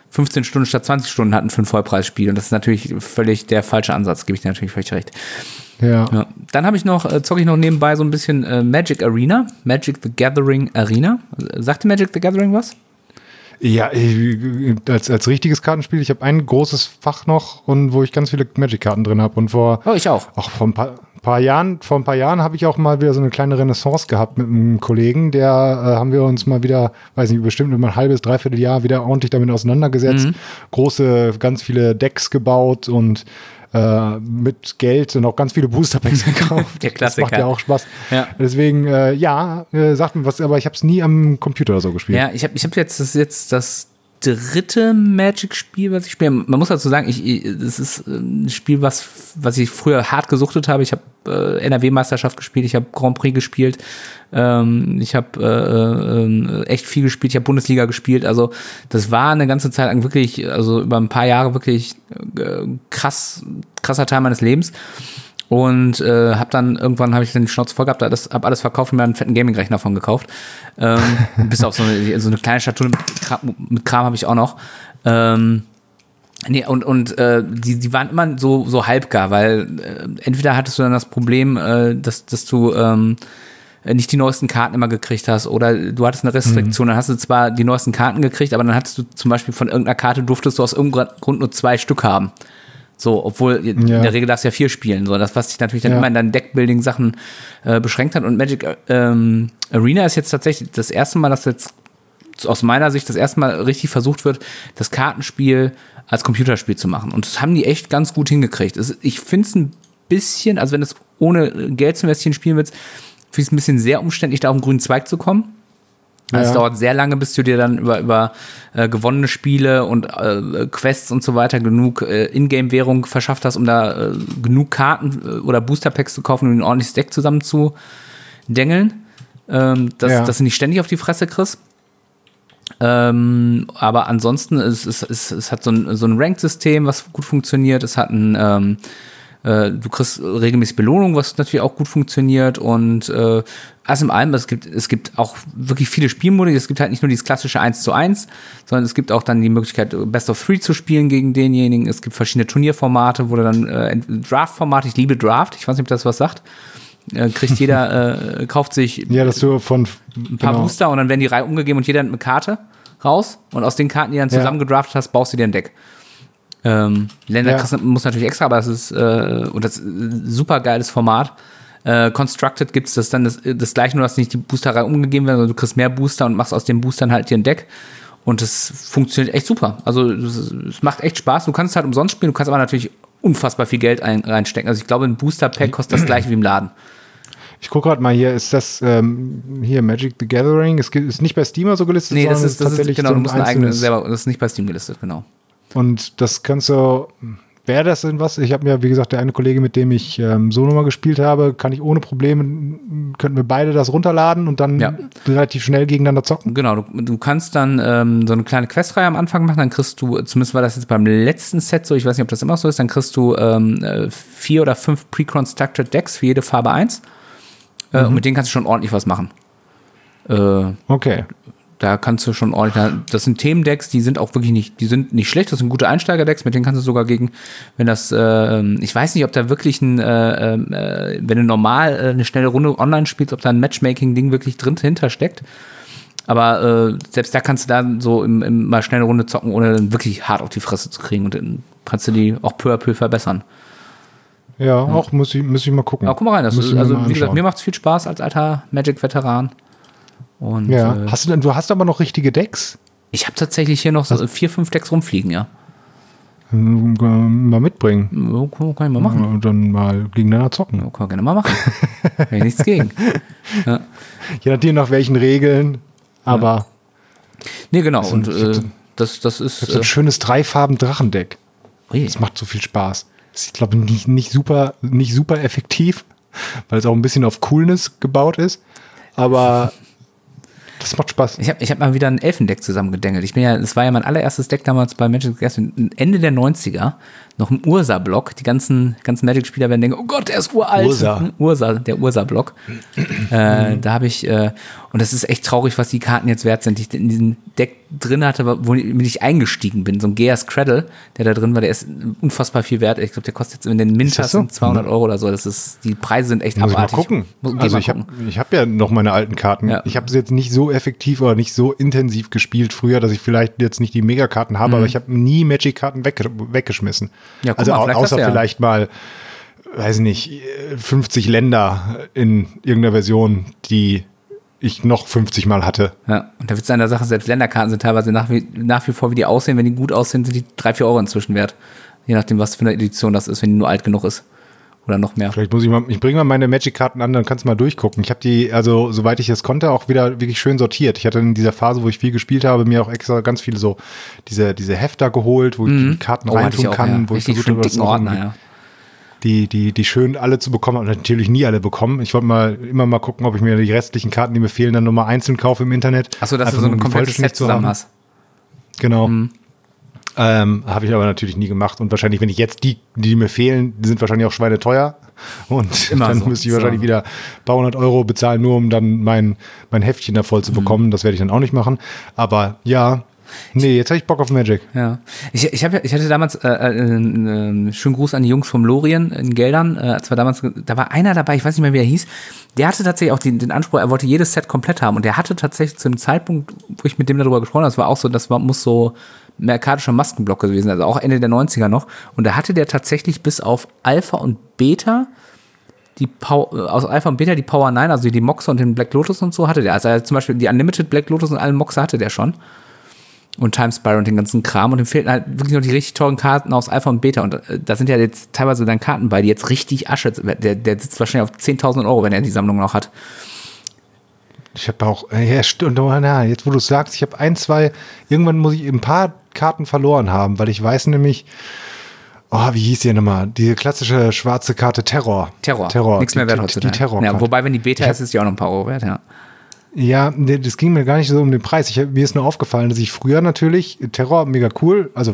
fünfzehn Stunden statt zwanzig Stunden hatten für ein Vollpreisspiel. Und das ist natürlich völlig der falsche Ansatz, gebe ich dir natürlich völlig recht. Ja. Ja. Dann habe ich noch, äh, zocke ich noch nebenbei so ein bisschen äh, Magic Arena, Magic the Gathering Arena. Sagt dir Magic the Gathering was? Ja, als, als richtiges Kartenspiel, ich habe ein großes Fach noch und wo ich ganz viele Magic-Karten drin habe. Und vor, oh, ich auch. Auch vor ein paar, paar Jahren, vor ein paar Jahren habe ich auch mal wieder so eine kleine Renaissance gehabt mit einem Kollegen. Der äh, haben wir uns mal wieder, weiß nicht, bestimmt über ein halbes, dreiviertel Jahr wieder ordentlich damit auseinandergesetzt. Mhm. Große, ganz viele Decks gebaut und Äh, mit Geld und auch ganz viele Booster-Packs gekauft. Der Klassiker. Das macht ja auch Spaß. Ja. Deswegen, äh, ja, äh, sagt mir was, aber ich habe es nie am Computer oder so gespielt. Ja, ich habe ich hab jetzt, das ist jetzt das dritte Magic-Spiel, was ich spiele. Man muss dazu sagen, ich, ich, das ist ein Spiel, was, was ich früher hart gesuchtet habe. Ich habe äh, N R W-Meisterschaft gespielt, ich habe Grand Prix gespielt, ähm, ich habe äh, äh, echt viel gespielt, ich habe Bundesliga gespielt. Also das war eine ganze Zeit lang wirklich, also über ein paar Jahre wirklich äh, krass, krasser Teil meines Lebens. Und äh, hab dann, irgendwann habe ich dann die Schnauze voll gehabt, das, hab alles verkauft und mir einen fetten Gaming-Rechner von gekauft. Ähm, bis auf so eine, so eine kleine Schatulle mit Kram, mit Kram habe ich auch noch. Ähm, nee, und und äh, die, die waren immer so, so halbgar, weil äh, entweder hattest du dann das Problem, äh, dass, dass du ähm, nicht die neuesten Karten immer gekriegt hast oder du hattest eine Restriktion, mhm. dann hast du zwar die neuesten Karten gekriegt, aber dann hattest du zum Beispiel von irgendeiner Karte, durftest du aus irgendeinem Grund nur zwei Stück haben. So, obwohl in ja. der Regel darfst du ja vier spielen, so, das, was dich natürlich dann ja. immer in deinen Deckbuilding-Sachen äh, beschränkt hat. Und Magic ähm, Arena ist jetzt tatsächlich das erste Mal, dass jetzt aus meiner Sicht das erste Mal richtig versucht wird, das Kartenspiel als Computerspiel zu machen. Und das haben die echt ganz gut hingekriegt. Es, ich finde es ein bisschen, also wenn du es ohne Geld zu investieren spielen willst, finde ich es ein bisschen sehr umständlich, da auf den grünen Zweig zu kommen. Ja. Es dauert sehr lange, bis du dir dann über, über äh, gewonnene Spiele und äh, Quests und so weiter genug äh, Ingame-Währung verschafft hast, um da äh, genug Karten äh, oder Booster-Packs zu kaufen, um ein ordentliches Deck zusammen zu dengeln, ähm, dass, ja. dass du nicht ständig auf die Fresse kriegst. Ähm, aber ansonsten, es, es, es, es hat so ein, so ein Ranked-System, was gut funktioniert. Es hat ein ähm, Du kriegst regelmäßig Belohnung, was natürlich auch gut funktioniert und äh, alles in allem, es gibt, es gibt auch wirklich viele Spielmodi, es gibt halt nicht nur dieses klassische eins zu eins, sondern es gibt auch dann die Möglichkeit, Best of Three zu spielen gegen denjenigen, es gibt verschiedene Turnierformate, wo du dann äh, Draft-Format, ich liebe Draft, ich weiß nicht, ob das was sagt, äh, kriegt jeder, äh, kauft sich ja, dass du von, ein paar genau. Booster und dann werden die Reihe umgegeben und jeder hat eine Karte raus und aus den Karten, die du dann zusammen ja. gedraftet hast, baust du dir ein Deck. Ähm, Länder ja. muss natürlich extra, aber es ist, äh, und das ist ein super geiles Format. Äh, Constructed gibt es das dann das, das gleiche, nur dass nicht die Boosterreihe umgegeben werden, sondern du kriegst mehr Booster und machst aus den Boostern halt dir ein Deck. Und das funktioniert echt super. Also es macht echt Spaß. Du kannst halt umsonst spielen, du kannst aber natürlich unfassbar viel Geld ein, reinstecken. Also ich glaube, ein Booster-Pack kostet das gleiche wie im Laden. Ich gucke gerade mal hier, ist das ähm, hier Magic the Gathering? Es ist nicht bei Steam so gelistet, nee, sondern das ist, das tatsächlich ist genau, so du musst ein eigenes selber, das ist nicht bei Steam gelistet, genau. Und das kannst du, wäre das denn was? Ich habe mir, wie gesagt, der eine Kollege, mit dem ich ähm, so nochmal gespielt habe, kann ich ohne Probleme, könnten wir beide das runterladen und dann ja. relativ schnell gegeneinander zocken? Genau, du, du kannst dann ähm, so eine kleine Questreihe am Anfang machen, dann kriegst du, zumindest war das jetzt beim letzten Set so, ich weiß nicht, ob das immer so ist, dann kriegst du ähm, vier oder fünf Pre-Constructed Decks für jede Farbe eins äh, mhm. und mit denen kannst du schon ordentlich was machen. Äh, okay. Da kannst du schon ordentlich, das sind Themendecks, die sind auch wirklich nicht, die sind nicht schlecht, das sind gute Einsteigerdecks, mit denen kannst du sogar gegen, wenn das, äh, ich weiß nicht, ob da wirklich ein, äh, äh, wenn du normal äh, eine schnelle Runde online spielst, ob da ein Matchmaking-Ding wirklich drin hinter steckt. Aber äh, selbst da kannst du da so im, im mal schnelle Runde zocken, ohne dann wirklich hart auf die Fresse zu kriegen und dann kannst du die auch peu à peu verbessern. Ja, ja. auch muss ich, muss ich mal gucken. Aber guck mal rein, das ist, also wie gesagt, mir macht es viel Spaß als alter Magic-Veteran. Und, ja. äh, hast du denn, du hast aber noch richtige Decks? Ich habe tatsächlich hier noch so vier, fünf Decks rumfliegen, ja. Mal mitbringen. Ja, kann ich mal machen. Und dann mal gegeneinander zocken. Ja, kann ich gerne mal machen. Habe ich nichts gegen. Ja. Je nachdem nach welchen Regeln, aber. Ja. Nee, genau. Das, und äh, das, das ist. So ein äh, schönes Dreifarben-Drachendeck. Ui. Das macht so viel Spaß. Das ist, ich glaube, nicht, nicht, super, nicht super effektiv, weil es auch ein bisschen auf Coolness gebaut ist. Aber Das macht Spaß. Ich habe ich hab mal wieder ein Elfendeck zusammengedengelt. Ich bin ja, das war ja mein allererstes Deck damals bei Magic the Gathering, Ende der neunziger, noch im Ursa-Block. Die ganzen, ganzen Magic-Spieler werden denken, oh Gott, der ist uralt. Ursa. Ursa, der Ursa-Block. äh, da habe ich, äh, und das ist echt traurig, was die Karten jetzt wert sind, die ich in diesem Deck drin hatte, womit ich eingestiegen bin. So ein Geas Cradle, der da drin war, der ist unfassbar viel wert. Ich glaube, der kostet jetzt in den Minters so? zweihundert Euro oder so. Das ist, die Preise sind echt Muss abartig. Ich mal gucken. Muss, also mal ich habe gucken. ich hab ja noch meine alten Karten. Ja. Ich habe sie jetzt nicht so effektiv oder nicht so intensiv gespielt früher, dass ich vielleicht jetzt nicht die Megakarten habe, mhm. aber ich habe nie Magic-Karten wegge- weggeschmissen. Ja, guck also mal, au- vielleicht außer hast du ja. vielleicht mal, weiß nicht, fünfzig Länder in irgendeiner Version, die ich noch fünfzig Mal hatte. Ja, und da wird es an der Sache, selbst Länderkarten sind teilweise nach wie, nach wie vor, wie die aussehen, wenn die gut aussehen, sind die drei, vier Euro inzwischen wert. Je nachdem, was für eine Edition das ist, wenn die nur alt genug ist. Oder noch mehr. Vielleicht muss ich mal, ich bringe mal meine Magic-Karten an, dann kannst du mal durchgucken. Ich habe die, also soweit ich es konnte, auch wieder wirklich schön sortiert. Ich hatte in dieser Phase, wo ich viel gespielt habe, mir auch extra ganz viele so diese, diese Hefter geholt, wo ich Mhm. die Karten Oh, hatte reintun ich auch, kann, ja. wo ich Richtig versucht schön habe, das dicken auch Ordner, irgendwie- ja. die, die, die schön alle zu bekommen, und natürlich nie alle bekommen. Ich wollte mal immer mal gucken, ob ich mir die restlichen Karten, die mir fehlen, dann nochmal einzeln kaufe im Internet. Achso, dass Einfach du so nur, ein um die komplettes vollständig Set zu zusammen haben. hast. Genau. Mhm. Ähm, habe ich aber natürlich nie gemacht. Und wahrscheinlich, wenn ich jetzt die, die mir fehlen, die sind wahrscheinlich auch schweineteuer. Und Immer dann so. müsste ich wahrscheinlich So. wieder ein paar hundert Euro bezahlen, nur um dann mein, mein Heftchen da voll zu bekommen. Mhm. Das werde ich dann auch nicht machen. Aber ja, nee, jetzt habe ich Bock auf Magic. Ja, ich, ich, hab, ja- ich hatte damals äh, äh, einen äh, schönen Gruß an die Jungs vom Lorien in Geldern. Äh, als wir damals, da war einer dabei, ich weiß nicht mehr, wie er hieß. Der hatte tatsächlich auch den, den Anspruch, er wollte jedes Set komplett haben. Und der hatte tatsächlich zu dem Zeitpunkt, wo ich mit dem darüber gesprochen habe, das war auch so, das war, muss so merkatischer Maskenblock gewesen sein, also auch Ende der neunziger noch. Und da hatte der tatsächlich bis auf Alpha und Beta die Pow- äh, aus Alpha und Beta die Power neun, also die Moxe und den Black Lotus und so hatte der. Also er zum Beispiel die Unlimited Black Lotus und alle Moxe hatte der schon. Und Time Spiral und den ganzen Kram. Und ihm fehlten halt wirklich noch die richtig teuren Karten aus Alpha und Beta. Und äh, da sind ja jetzt teilweise dann Karten bei, die jetzt richtig Asche, der, der sitzt wahrscheinlich auf zehntausend Euro, wenn er die Sammlung noch hat. Ich habe auch, äh, ja, stimmt, oh, na, jetzt wo du es sagst, ich habe ein, zwei, irgendwann muss ich ein paar Karten verloren haben, weil ich weiß nämlich, oh, wie hieß die nochmal? Diese klassische schwarze Karte Terror. Terror. Terror. Nichts mehr Die- wert die- heutzutage. Die Terror. Ja, wobei, wenn die Beta Ich hab- ist, ist die auch noch ein paar Euro wert, ja. Ja, nee, das ging mir gar nicht so um den Preis. Ich, hab- mir ist nur aufgefallen, dass ich früher natürlich, Terror, mega cool, also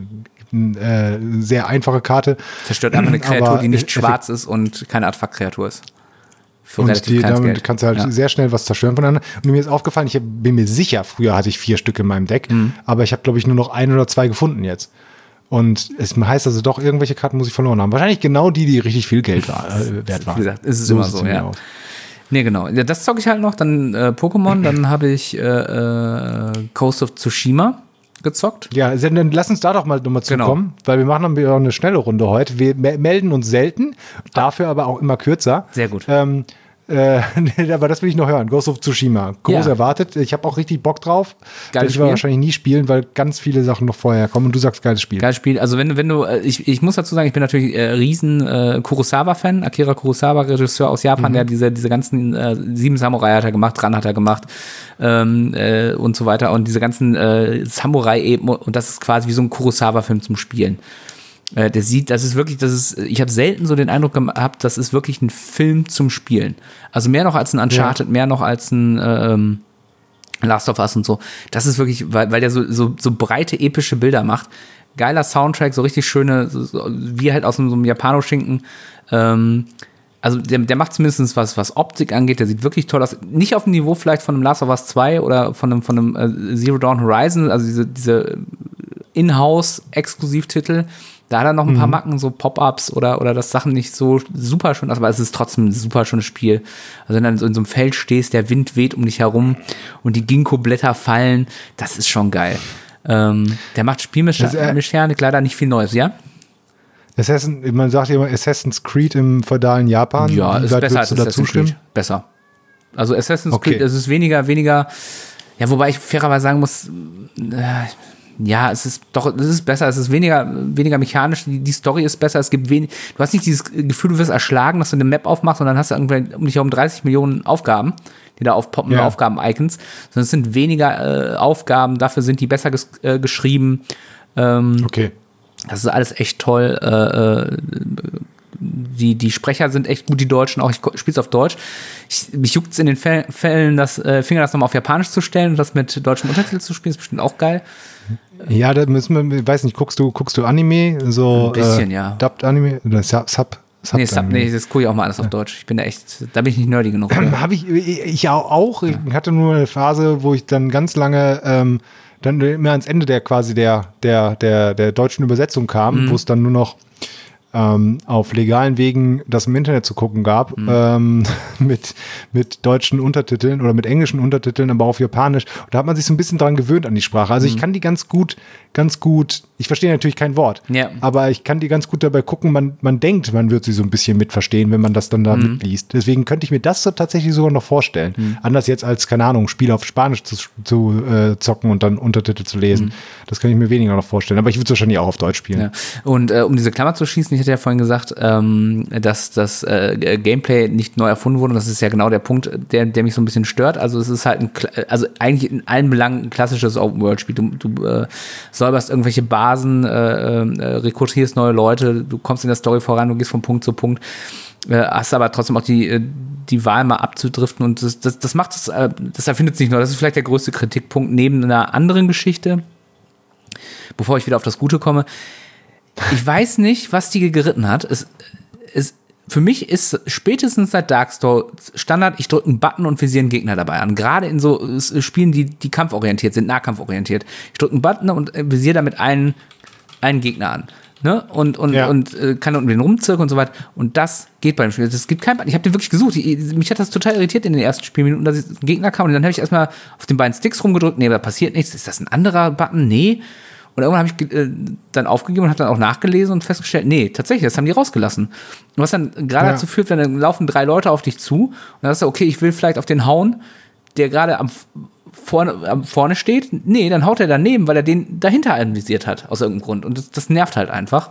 äh, sehr einfache Karte. Zerstört einfach eine Kreatur, Aber die nicht effekt- schwarz ist und keine Artefaktkreatur ist. Für Und relativ die, kleines damit Geld. kannst du halt Ja. sehr schnell was zerstören voneinander. Und mir ist aufgefallen, ich hab, bin mir sicher, früher hatte ich vier Stück in meinem Deck, Mhm. aber ich habe, glaube ich, nur noch ein oder zwei gefunden jetzt. Und es heißt also doch, irgendwelche Karten muss ich verloren haben. Wahrscheinlich genau die, die richtig viel Geld war, äh, wert waren. Wie gesagt, ist es immer so, sieht's mir ja. aus. Nee, genau. Ja, das zocke ich halt noch. Dann äh, Pokémon, dann habe ich äh, äh, Coast of Tsushima gezockt. Ja, dann lass uns da doch mal nochmal Genau. zukommen, weil wir machen dann wieder eine schnelle Runde heute. Wir me- melden uns selten, dafür aber auch immer kürzer. Sehr gut. Ähm, äh, aber das will ich noch hören. Ghost of Tsushima. Groß Ja. erwartet. Ich habe auch richtig Bock drauf. Geiles Werde ich aber Spiel. wahrscheinlich nie spielen, weil ganz viele Sachen noch vorher kommen. Und du sagst, geiles Spiel. Geiles Spiel. Also wenn, wenn du, äh, ich, ich muss dazu sagen, ich bin natürlich äh, riesen äh, Kurosawa-Fan. Akira Kurosawa, Regisseur aus Japan, der diese, diese ganzen äh, Sieben Samurai hat er gemacht, Ran hat er gemacht ähm, äh, und so weiter. Und diese ganzen äh, Samurai eben, und das ist quasi wie so ein Kurosawa-Film zum Spielen. Äh, der sieht, das ist wirklich, das ist, ich habe selten so den Eindruck gehabt, das ist wirklich ein Film zum Spielen. Also mehr noch als ein Uncharted, Ja. mehr noch als ein ähm, Last of Us und so. Das ist wirklich, weil, weil der so, so, so breite, epische Bilder macht. Geiler Soundtrack, so richtig schöne, so, so, wie halt aus so einem Japano-Schinken. Ähm, also der, der macht zumindest was, was Optik angeht, der sieht wirklich toll aus. Nicht auf dem Niveau vielleicht von einem Last of Us zwei oder von einem, von einem äh, Zero Dawn Horizon, also diese, diese Inhouse-Exklusivtitel. Da hat er noch ein paar Macken, so Pop-Ups oder, oder das Sachen nicht so super schön aus, aber es ist trotzdem ein super schönes Spiel. Also wenn du in so einem Feld stehst, der Wind weht um dich herum und die Ginkgo-Blätter fallen, das ist schon geil. Ähm, der macht Spielmechanik leider nicht viel Neues, ja? Assassin, man sagt ja immer Assassin's Creed im feudalen Japan. Ja, Wie ist weit besser würdest als du Assassin's zustimmen? Creed. Besser. Also Assassin's Okay. Creed, es ist weniger, weniger, ja, wobei ich fairerweise sagen muss, äh, ja, es ist doch, es ist besser, es ist weniger, weniger mechanisch, die, die Story ist besser, es gibt wenig, du hast nicht dieses Gefühl, du wirst erschlagen, dass du eine Map aufmachst und dann hast du irgendwie um dich herum dreißig Millionen Aufgaben, die da aufpoppen, Ja. Aufgaben-Icons, sondern es sind weniger äh, Aufgaben, dafür sind die besser ges äh, geschrieben. Ähm, Okay. Das ist alles echt toll. Äh, äh, die, die Sprecher sind echt gut, die Deutschen, auch ich spiele es auf Deutsch. Ich, mich juckt es in den Fällen, das äh, Finger das nochmal auf Japanisch zu stellen und das mit deutschen Untertiteln zu spielen, ist bestimmt auch geil. Ja, da müssen wir, ich weiß nicht, guckst du, guckst du Anime? So, ein bisschen, äh, ja. Dubbed Anime? Oder Sub? Sub nee, Sub, nee, das gucke ich auch mal alles auf Deutsch. Ich bin da echt, da bin ich nicht nerdy genug. Habe ich, ich auch. Ich hatte nur eine Phase, wo ich dann ganz lange ähm, dann immer ans Ende der quasi der, der, der, der deutschen Übersetzung kam, mhm. wo es dann nur noch ähm, auf legalen Wegen das im Internet zu gucken gab, mhm. ähm, mit, mit deutschen Untertiteln oder mit englischen Untertiteln, aber auf Japanisch. Und da hat man sich so ein bisschen dran gewöhnt an die Sprache. Also mhm. ich kann die ganz gut, ganz gut, ich verstehe natürlich kein Wort, ja. aber ich kann die ganz gut dabei gucken, man, man denkt, man wird sie so ein bisschen mitverstehen, wenn man das dann da mhm. mitliest. Deswegen könnte ich mir das so tatsächlich sogar noch vorstellen. Mhm. Anders jetzt als, keine Ahnung, Spiel auf Spanisch zu, zu äh, zocken und dann Untertitel zu lesen. Mhm. Das kann ich mir weniger noch vorstellen. Aber ich würde es wahrscheinlich auch auf Deutsch spielen. Ja. Und äh, um diese Klammer zu schließen, ich hatte ja vorhin gesagt, ähm, dass das äh, Gameplay nicht neu erfunden wurde. Und das ist ja genau der Punkt, der, der mich so ein bisschen stört. Also es ist halt ein, also eigentlich in allen Belangen ein klassisches Open-World-Spiel. Du, du äh, säuberst irgendwelche Basen, äh, äh, rekrutierst neue Leute, du kommst in der Story voran, du gehst von Punkt zu Punkt, äh, hast aber trotzdem auch die, die Wahl mal abzudriften und das, das, das macht es, äh, das erfindet es nicht nur. Das ist vielleicht der größte Kritikpunkt neben einer anderen Geschichte, bevor ich wieder auf das Gute komme. Ich weiß nicht, was die geritten hat. Es, es, für mich ist spätestens seit Darkstore Standard, ich drücke einen Button und visiere einen Gegner dabei an. Gerade in so Spielen, die, die kampforientiert sind, nahkampforientiert. Ich drücke einen Button und visiere damit einen, einen Gegner an. Ne? Und, und, ja. und äh, kann um den rumzirkeln und so weiter. Und das geht bei dem Spiel. Es gibt kein Button. Ich habe den wirklich gesucht. Ich, mich hat das total irritiert in den ersten Spielminuten, dass ein Gegner kam und dann habe ich erstmal auf den beiden Sticks rumgedrückt. Nee, da passiert nichts. Ist das ein anderer Button? Nee. Und irgendwann habe ich äh, dann aufgegeben und habe dann auch nachgelesen und festgestellt, nee, tatsächlich, das haben die rausgelassen. Und was dann gerade ja. dazu führt, wenn dann laufen drei Leute auf dich zu und dann sagst du, okay, ich will vielleicht auf den hauen, der gerade am, vorne, am vorne steht. Nee, dann haut er daneben, weil er den dahinter anvisiert hat, aus irgendeinem Grund. Und das, das nervt halt einfach.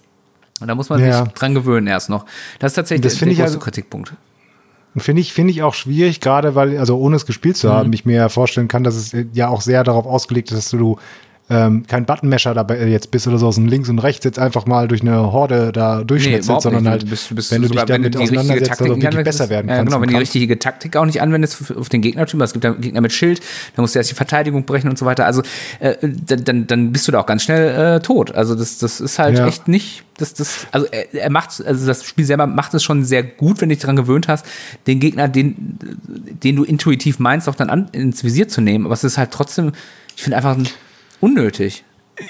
Und da muss man ja. sich dran gewöhnen erst noch. Das ist tatsächlich das der, der größte also, Kritikpunkt. Finde ich, finde ich auch schwierig, gerade weil, also ohne es gespielt zu haben, mhm. ich mir ja vorstellen kann, dass es ja auch sehr darauf ausgelegt ist, dass du Ähm, kein Buttonmesher dabei jetzt bist oder so aus dem links und rechts jetzt einfach mal durch eine Horde da durchschnetzelst, nee, sondern halt, du bist, du bist wenn du dich damit auseinandersetzt, also wirklich besser werden ja, kannst. Genau, wenn du die richtige Taktik auch nicht anwendest auf den Gegnertyp, es gibt ja Gegner mit Schild, dann musst du erst die Verteidigung brechen und so weiter, also äh, dann, dann bist du da auch ganz schnell äh, tot. Also das, das ist halt ja. echt nicht, das, das, also er, er macht, also das Spiel selber macht es schon sehr gut, wenn du dich daran gewöhnt hast, den Gegner, den, den du intuitiv meinst, auch dann an, ins Visier zu nehmen, aber es ist halt trotzdem, ich finde einfach ein unnötig.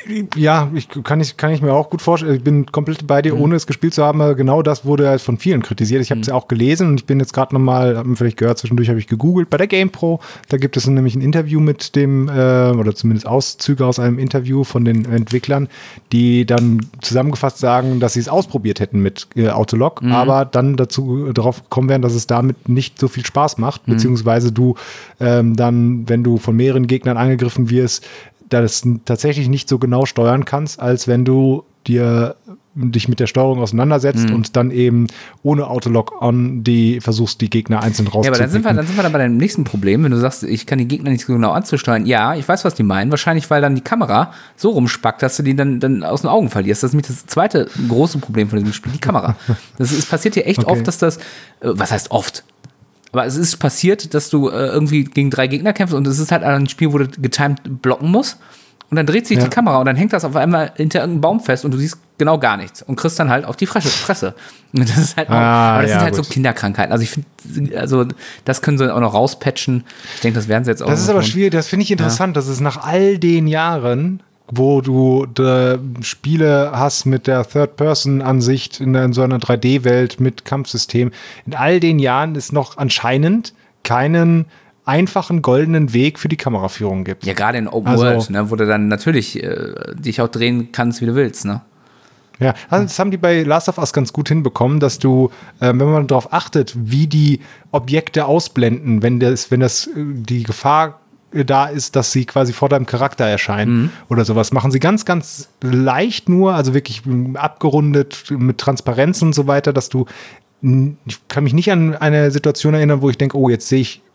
Ja, ich, kann, ich, kann ich mir auch gut vorstellen. Ich bin komplett bei dir, mhm. ohne es gespielt zu haben. Genau das wurde halt von vielen kritisiert. Ich habe es mhm. ja auch gelesen und ich bin jetzt gerade nochmal, haben wir vielleicht gehört, zwischendurch habe ich gegoogelt, bei der GamePro. Da gibt es nämlich ein Interview mit dem, äh, oder zumindest Auszüge aus einem Interview von den Entwicklern, die dann zusammengefasst sagen, dass sie es ausprobiert hätten mit äh, Autolog, mhm. aber dann dazu äh, darauf gekommen wären, dass es damit nicht so viel Spaß macht, mhm. beziehungsweise du ähm, dann, wenn du von mehreren Gegnern angegriffen wirst, das tatsächlich nicht so genau steuern kannst, als wenn du dir dich mit der Steuerung auseinandersetzt mhm. und dann eben ohne Autolog-on die versuchst, die Gegner einzeln rauszupicken. Ja, aber dann sind wir, dann sind wir dann bei deinem nächsten Problem, wenn du sagst, ich kann die Gegner nicht so genau anzusteuern. Ja, ich weiß, was die meinen. Wahrscheinlich, weil dann die Kamera so rumspackt, dass du die dann, dann aus den Augen verlierst. Das ist nämlich das zweite große Problem von diesem Spiel, die Kamera. Das ist, passiert hier echt okay. oft, dass das, äh, was heißt oft? Aber es ist passiert, dass du äh, irgendwie gegen drei Gegner kämpfst und es ist halt ein Spiel, wo du getimed blocken musst und dann dreht sich ja. die Kamera und dann hängt das auf einmal hinter irgendeinem Baum fest und du siehst genau gar nichts und kriegst dann halt auf die Fresse. Und das ist halt auch, ah, aber das ja, sind halt gut. so Kinderkrankheiten. Also ich finde, also das können sie auch noch rauspatchen. Ich denke, das werden sie jetzt auch. Das ist aber schwierig, das finde ich interessant, ja. dass es nach all den Jahren, wo du äh, Spiele hast mit der Third-Person-Ansicht in, in so einer drei D-Welt mit Kampfsystem. In all den Jahren ist noch anscheinend keinen einfachen goldenen Weg für die Kameraführung gibt. Ja, gerade in Open also, World, ne, wo du dann natürlich äh, dich auch drehen kannst, wie du willst, ne? Ja, also das haben die bei Last of Us ganz gut hinbekommen, dass du, äh, wenn man darauf achtet, wie die Objekte ausblenden, wenn das, wenn das die Gefahr da ist, dass sie quasi vor deinem Charakter erscheinen mhm. oder sowas. Machen sie ganz, ganz leicht nur, also wirklich abgerundet mit Transparenz und so weiter, dass du, ich kann mich nicht an eine Situation erinnern, wo ich denke, oh, jetzt sehe ich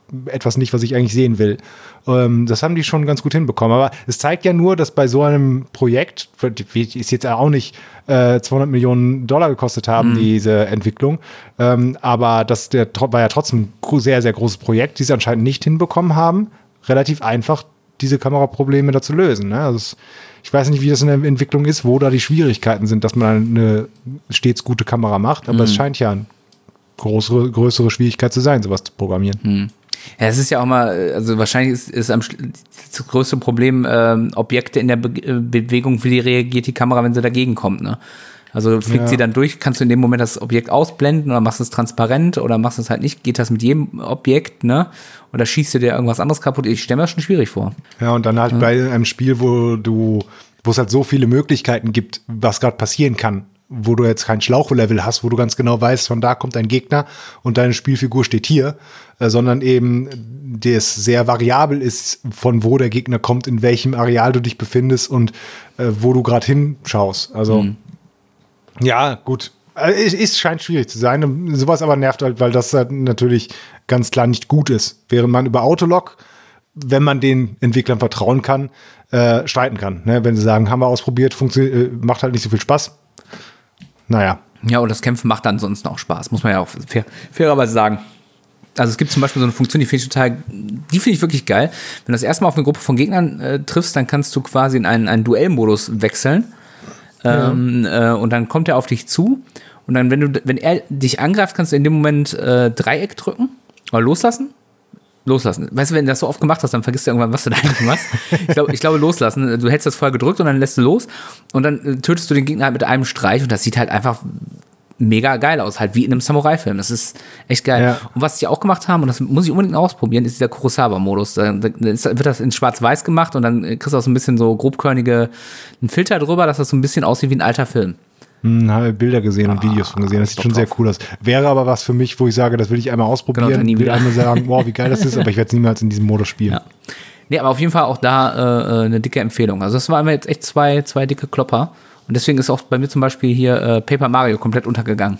etwas nicht, was ich eigentlich sehen will. Ähm, das haben die schon ganz gut hinbekommen. Aber es zeigt ja nur, dass bei so einem Projekt, ist jetzt auch nicht äh, zweihundert Millionen Dollar gekostet haben, mhm. diese Entwicklung, ähm, aber das der, war ja trotzdem ein sehr, sehr großes Projekt, die sie anscheinend nicht hinbekommen haben, relativ einfach diese Kameraprobleme da zu lösen. Ne? Also es, ich weiß nicht, wie das in der Entwicklung ist, wo da die Schwierigkeiten sind, dass man eine stets gute Kamera macht, aber mhm. es scheint ja eine größere, größere Schwierigkeit zu sein, sowas zu programmieren. Mhm. Ja, es ist ja auch mal, also wahrscheinlich ist, ist am, das größte Problem ähm, Objekte in der Be- Bewegung, wie reagiert die Kamera, wenn sie dagegen kommt, ne? Also fliegt ja. sie dann durch, kannst du in dem Moment das Objekt ausblenden oder machst es transparent oder machst es halt nicht, geht das mit jedem Objekt, ne? Oder schießt du dir irgendwas anderes kaputt? Ich stelle mir das schon schwierig vor. Ja, und dann halt ja. bei einem Spiel, wo du, wo es halt so viele Möglichkeiten gibt, was gerade passieren kann, wo du jetzt kein Schlauchlevel hast, wo du ganz genau weißt, von da kommt ein Gegner und deine Spielfigur steht hier, äh, sondern eben das sehr variabel ist, von wo der Gegner kommt, in welchem Areal du dich befindest und äh, wo du gerade hinschaust. Also mhm. ja, gut. Es, es scheint schwierig zu sein. Sowas aber nervt halt, weil das halt natürlich ganz klar nicht gut ist. Während man über Autolog, wenn man den Entwicklern vertrauen kann, äh, streiten kann. Ne? Wenn sie sagen, haben wir ausprobiert, funktioniert, äh, macht halt nicht so viel Spaß. Naja. Ja, und das Kämpfen macht dann sonst auch Spaß, muss man ja auch fair, fairerweise sagen. Also es gibt zum Beispiel so eine Funktion, die finde ich total, die finde ich wirklich geil. Wenn du das erste Mal auf eine Gruppe von Gegnern äh, triffst, dann kannst du quasi in einen, einen Duellmodus wechseln. Ja. Ähm, äh, und dann kommt er auf dich zu. Und dann, wenn du, wenn er dich angreift, kannst du in dem Moment äh, Dreieck drücken oder loslassen. Loslassen. Weißt du, wenn du das so oft gemacht hast, dann vergisst du irgendwann, was du da eigentlich machst. Ich glaube, ich glaube, loslassen. Du hältst das vorher gedrückt und dann lässt du los. Und dann äh, tötest du den Gegner halt mit einem Streich. Und das sieht halt einfach mega geil aus. Halt wie in einem Samurai-Film. Das ist echt geil. Ja. Und was die auch gemacht haben, und das muss ich unbedingt ausprobieren, ist dieser Kurosawa-Modus. Da, da wird das in schwarz-weiß gemacht und dann kriegst du auch so ein bisschen so grobkörnige einen Filter drüber, dass das so ein bisschen aussieht wie ein alter Film. Hm, habe Bilder gesehen und ah, Videos von gesehen. Das sieht schon drauf. Sehr cool aus. Wäre aber was für mich, wo ich sage, das will ich einmal ausprobieren. Genau, ich will einmal sagen, wow, wie geil das ist, aber ich werde es niemals in diesem Modus spielen. Ja. Nee, aber auf jeden Fall auch da äh, eine dicke Empfehlung. Also das waren jetzt echt zwei, zwei dicke Klopper. Und deswegen ist auch bei mir zum Beispiel hier äh, Paper Mario komplett untergegangen.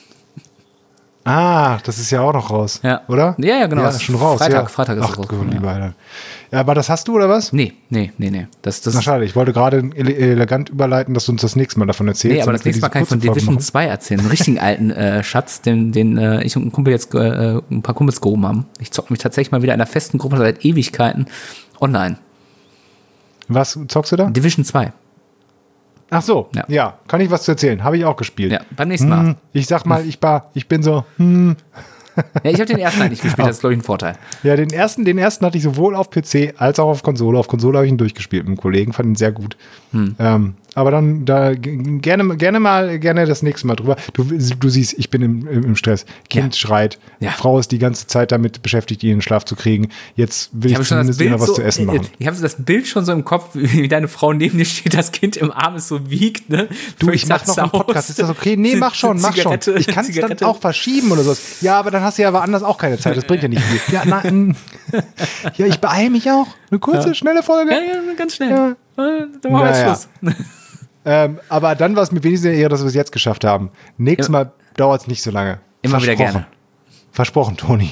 Ah, das ist ja auch noch raus, ja. oder? Ja, ja, genau. Ja, ist schon raus. Freitag, ja. Freitag ist Ach, es rausgekommen. Lieber, ja. ja, aber das hast du, oder was? Nee, nee, nee, nee. Das, das Na schade, ich wollte gerade ele- elegant überleiten, dass du uns das nächste Mal davon erzählst. Nee, aber das nächste Mal kann ich von Division zwei erzählen. Einen richtigen alten äh, Schatz, den, den äh, ich und ein Kumpel jetzt äh, ein paar Kumpels gehoben haben. Ich zocke mich tatsächlich mal wieder in einer festen Gruppe seit Ewigkeiten online. Was zockst du da? Division zwei. Ach so, ja. ja, kann ich was zu erzählen. Habe ich auch gespielt. Ja, beim nächsten Mal. Hm, ich sag mal, ich, war, ich bin so, hm. Ja, ich habe den ersten eigentlich gespielt, das ist, glaube ich, ein Vorteil. Ja, den ersten, den ersten hatte ich sowohl auf P C als auch auf Konsole. Auf Konsole habe ich ihn durchgespielt mit einem Kollegen, fand ihn sehr gut. Hm. Ähm, aber dann da g- gerne, gerne mal, gerne das nächste Mal drüber. Du, du siehst, ich bin im, im Stress. Kind ja. schreit. Ja. Frau ist die ganze Zeit damit beschäftigt, ihn in den Schlaf zu kriegen. Jetzt will ich, ich zumindest noch was so, zu essen machen. Ich habe so das Bild schon so im Kopf, wie deine Frau neben dir steht, das Kind im Arm ist so wiegt, ne? Du, ich mach noch einen Podcast. Ist das okay? Nee, mach schon, mach schon. Ich kann es dann auch verschieben oder so. Ja, aber dann hast du ja aber anders auch keine Zeit. Das bringt ja nicht viel. Ja, nein. Ja, ich beeile mich auch. Eine kurze, ja. schnelle Folge. Ja, ja, ganz schnell. Ja. Dann machen wir naja. Schluss. Ähm, aber dann war es mir wenigstens eher, dass wir es jetzt geschafft haben. Nächstes Mal dauert es nicht so lange. Immer wieder gerne. Versprochen, Toni.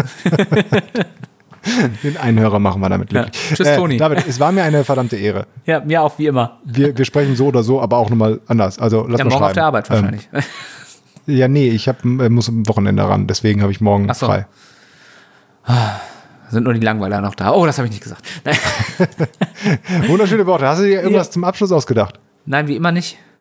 Den Einhörer machen wir damit glücklich. Ja. Tschüss, äh, Toni. David, es war mir eine verdammte Ehre. Ja, mir auch, wie immer. Wir, wir sprechen so oder so, aber auch nochmal anders. Also lass ja, mal morgen schreiben. auf der Arbeit wahrscheinlich. Ähm, ja, nee, ich hab, muss am Wochenende ran. Deswegen habe ich morgen Ach so. frei. Sind nur die Langweiler noch da? Oh, das habe ich nicht gesagt. Wunderschöne Worte. Hast du dir irgendwas ja. zum Abschluss ausgedacht? Nein, wie immer nicht.